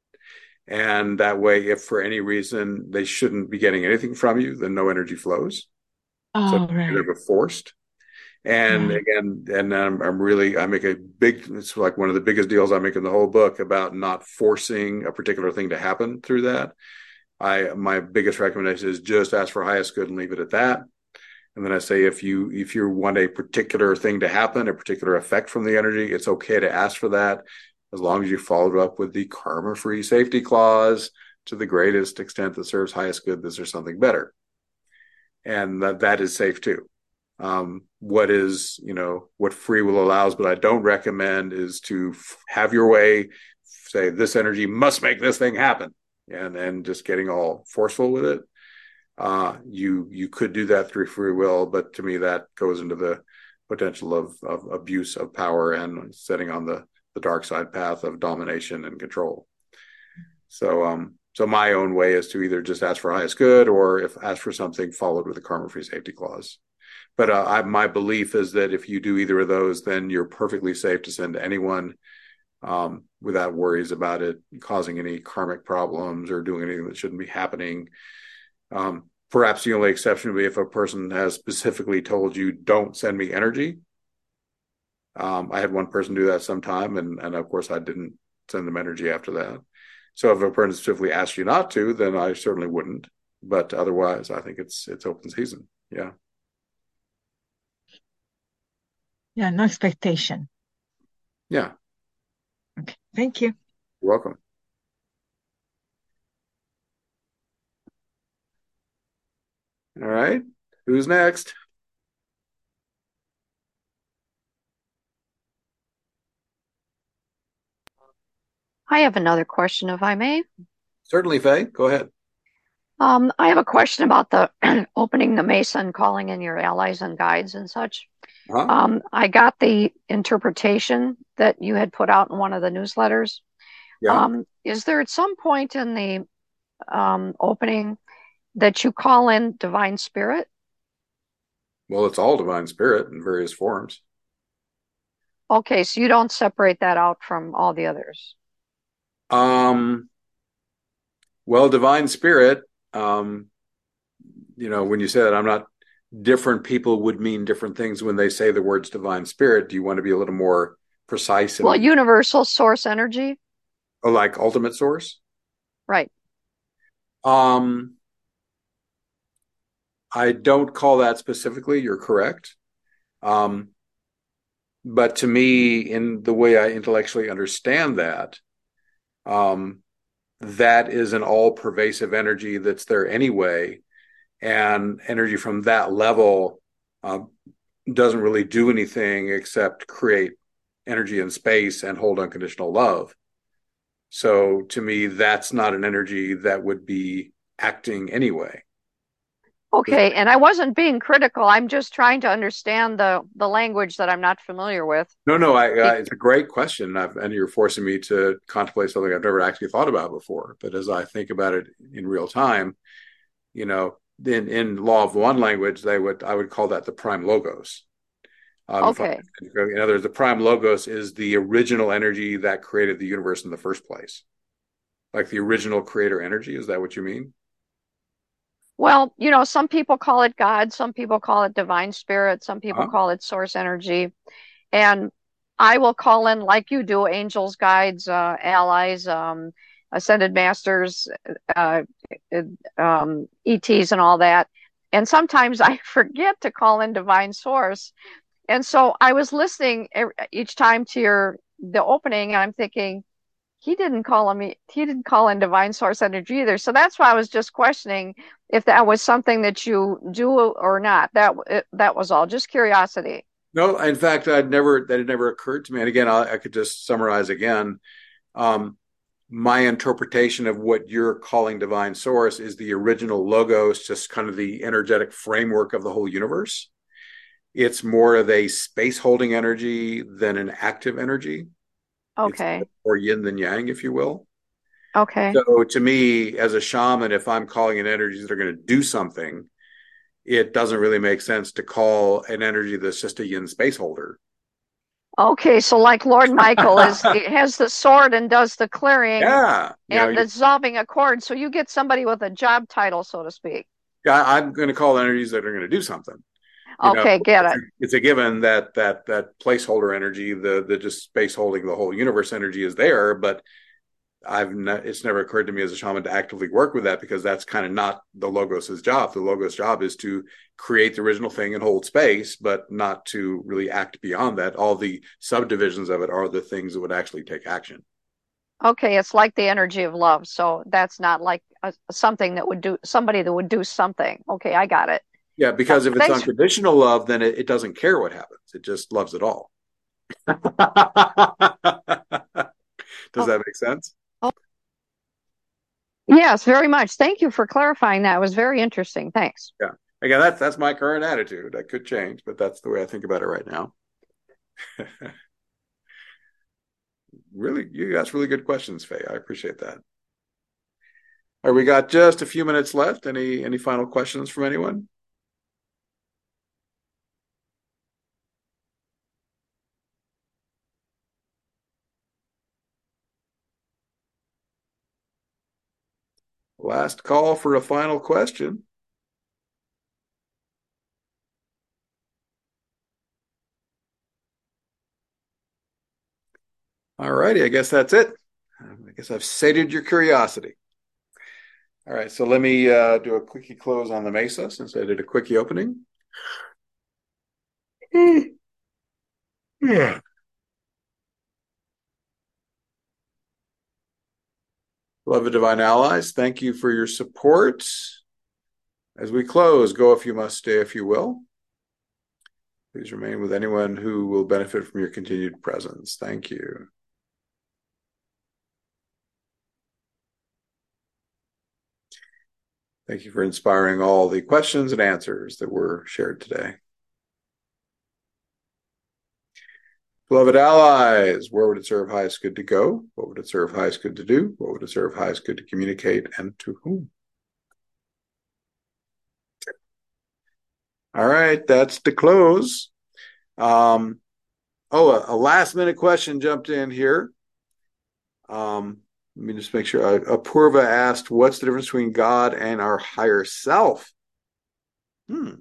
And that way, if for any reason they shouldn't be getting anything from you, then no energy flows. Oh, So right. they're forced. And Right. again, and I'm, I'm really, I make a big, it's like one of the biggest deals I make in the whole book about not forcing a particular thing to happen through that. I, my biggest recommendation is just ask for highest good and leave it at that. And then I say, if you, if you want a particular thing to happen, a particular effect from the energy, it's okay to ask for that, as long as you followed up with the karma-free safety clause to the greatest extent that serves highest good, this or something better. And that, that is safe too. Um, what is, you know, what free will allows, but I don't recommend is to f- have your way, say this energy must make this thing happen, and and just getting all forceful with it. Uh, you you could do that through free will, but to me that goes into the potential of, of abuse of power and setting on the, the dark side path of domination and control. So um, so my own way is to either just ask for highest good, or if ask for something followed with a karma-free safety clause. But uh, I, my belief is that if you do either of those, then you're perfectly safe to send to anyone, um, without worries about it causing any karmic problems or doing anything that shouldn't be happening. Um, perhaps the only exception would be if a person has specifically told you, don't send me energy. Um, I had one person do that sometime, and, and of course I didn't send them energy after that. So if a person specifically asked you not to, then I certainly wouldn't. But otherwise, I think it's it's open season. Yeah. Yeah, no expectation. Yeah. Okay, thank you. You're welcome. All right. Who's next? I have another question, if I may. Certainly, Faye. Go ahead. Um, I have a question about the opening the mesa and calling in your allies and guides and such. Uh-huh. Um, I got the interpretation that you had put out in one of the newsletters. Yeah. Um, is there at some point in the um, opening that you call in divine spirit? Well, it's all divine spirit in various forms. Okay, so you don't separate that out from all the others. Um, well, divine spirit, um, you know, when you say that, I'm not, different people would mean different things when they say the words divine spirit. Do you want to be a little more precise? Well, And, universal source energy. oh, like ultimate source? Right. Um, I don't call that specifically. You're correct. Um, but to me, in the way I intellectually understand that, um, that is an all-pervasive energy that's there anyway, and energy from that level uh, doesn't really do anything except create energy in space and hold unconditional love. So to me, that's not an energy that would be acting anyway. Okay, and I wasn't being critical. I'm just trying to understand the the language that I'm not familiar with. No, no, I, uh, it's a great question, I've, and you're forcing me to contemplate something I've never actually thought about before. But as I think about it in real time, you know, in, in law of one language, they would I would call that the prime logos. Um, Okay. If I, in other words, the prime logos is the original energy that created the universe in the first place, like the original creator energy. Is that what you mean? Well, you know, some people call it God, some people call it divine spirit, some people Uh-huh. call it source energy. And I will call in, like you do, angels, guides, uh, allies, um, ascended masters, uh, um, E Ts, and all that. And sometimes I forget to call in divine source. And so I was listening each time to your the opening, and I'm thinking, he didn't call him he didn't call in divine source energy either. So that's why I was just questioning if that was something that you do or not. That that was all, just curiosity. No, in fact, I'd never that had never occurred to me. And again, I, I could just summarize again. Um, my interpretation of what you're calling divine source is the original logos, just kind of the energetic framework of the whole universe. It's more of a space holding energy than an active energy. Okay. It's more yin than yang, if you will. Okay. So to me, as a shaman, if I'm calling in energies that are going to do something, it doesn't really make sense to call an energy that's just a yin space holder. Okay, so like Lord Michael is has the sword and does the clearing Yeah, you know, and you- dissolving a cord. So you get somebody with a job title, so to speak. yeah, I'm going to call energies that are going to do something. You know, Okay, get it's it. a, it's a given that that that placeholder energy, the the just space holding the whole universe energy is there, but I've ne- it's never occurred to me as a shaman to actively work with that, because that's kind of not the logos's job. The logos job is to create the original thing and hold space, but not to really act beyond that. All the subdivisions of it are the things that would actually take action. Okay, it's like the energy of love. So that's not like a, something that would do somebody that would do something. Okay, I got it. Yeah, because if it's Thanks. unconditional love, then it, it doesn't care what happens. It just loves it all. Does that make sense? Yes, very much. Thank you for clarifying that. It was very interesting. Thanks. Yeah. Again, that's that's my current attitude. That could change, but that's the way I think about it right now. Really, you asked really good questions, Faye. I appreciate that. All right, we got just a few minutes left. Any any final questions from anyone? Last call for a final question. All righty, I guess that's it. I guess I've sated your curiosity. All right, so let me uh, do a quickie close on the Mesa since I did a quickie opening. Yeah. Beloved Divine Allies, thank you for your support. As we close, go if you must, stay if you will. Please remain with anyone who will benefit from your continued presence. Thank you. Thank you for inspiring all the questions and answers that were shared today. Beloved allies, where would it serve highest good to go? What would it serve highest good to do? What would it serve highest good to communicate, and to whom? All right, that's the close. Um, oh, a, a last minute question jumped in here. Um, let me just make sure. Uh, Apurva asked, what's the difference between God and our higher self? Hmm.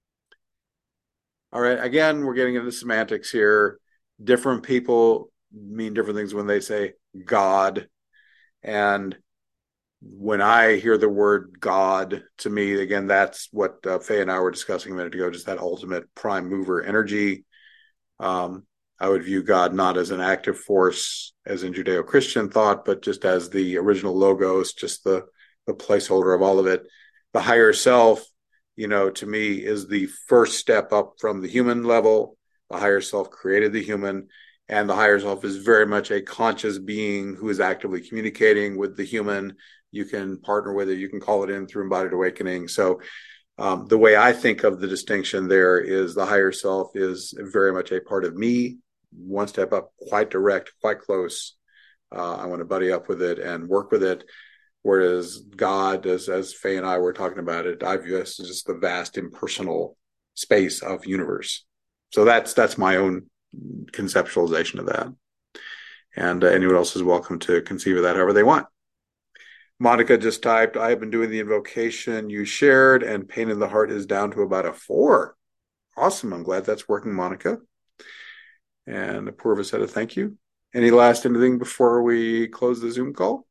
All right, again, we're getting into semantics here. Different people mean different things when they say God. And when I hear the word God, to me, again, that's what uh, Faye and I were discussing a minute ago, just that ultimate prime mover energy. Um, I would view God not as an active force, as in Judeo-Christian thought, but just as the original logos, just the, the placeholder of all of it. The higher self, you know, to me, is the first step up from the human level. The higher self created the human, and the higher self is very much a conscious being who is actively communicating with the human. You can partner with it. You can call it in through embodied awakening. So um, the way I think of the distinction there is the higher self is very much a part of me, one step up, quite direct, quite close. Uh, I want to buddy up with it and work with it. Whereas God, as, as Faye and I were talking about it, I view this as just the vast impersonal space of universe. So that's that's my own conceptualization of that. And uh, anyone else is welcome to conceive of that however they want. Monica just typed, I have been doing the invocation you shared, and pain in the heart is down to about a four. Awesome. I'm glad that's working, Monica. And Apurva said a thank you. Any last anything before we close the Zoom call?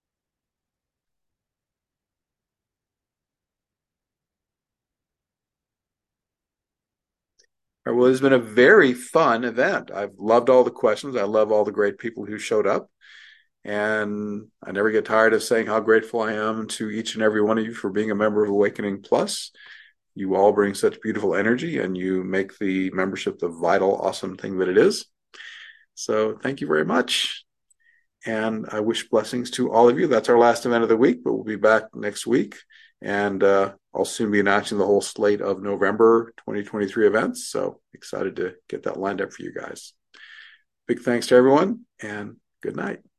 All right, well, it's been a very fun event. I've loved all the questions. I love all the great people who showed up. And I never get tired of saying how grateful I am to each and every one of you for being a member of Awakening Plus. You all bring such beautiful energy, and you make the membership the vital, awesome thing that it is. So thank you very much. And I wish blessings to all of you. That's our last event of the week, but we'll be back next week. And uh, I'll soon be announcing the whole slate of November twenty twenty-three events. So excited to get that lined up for you guys. Big thanks to everyone, and good night.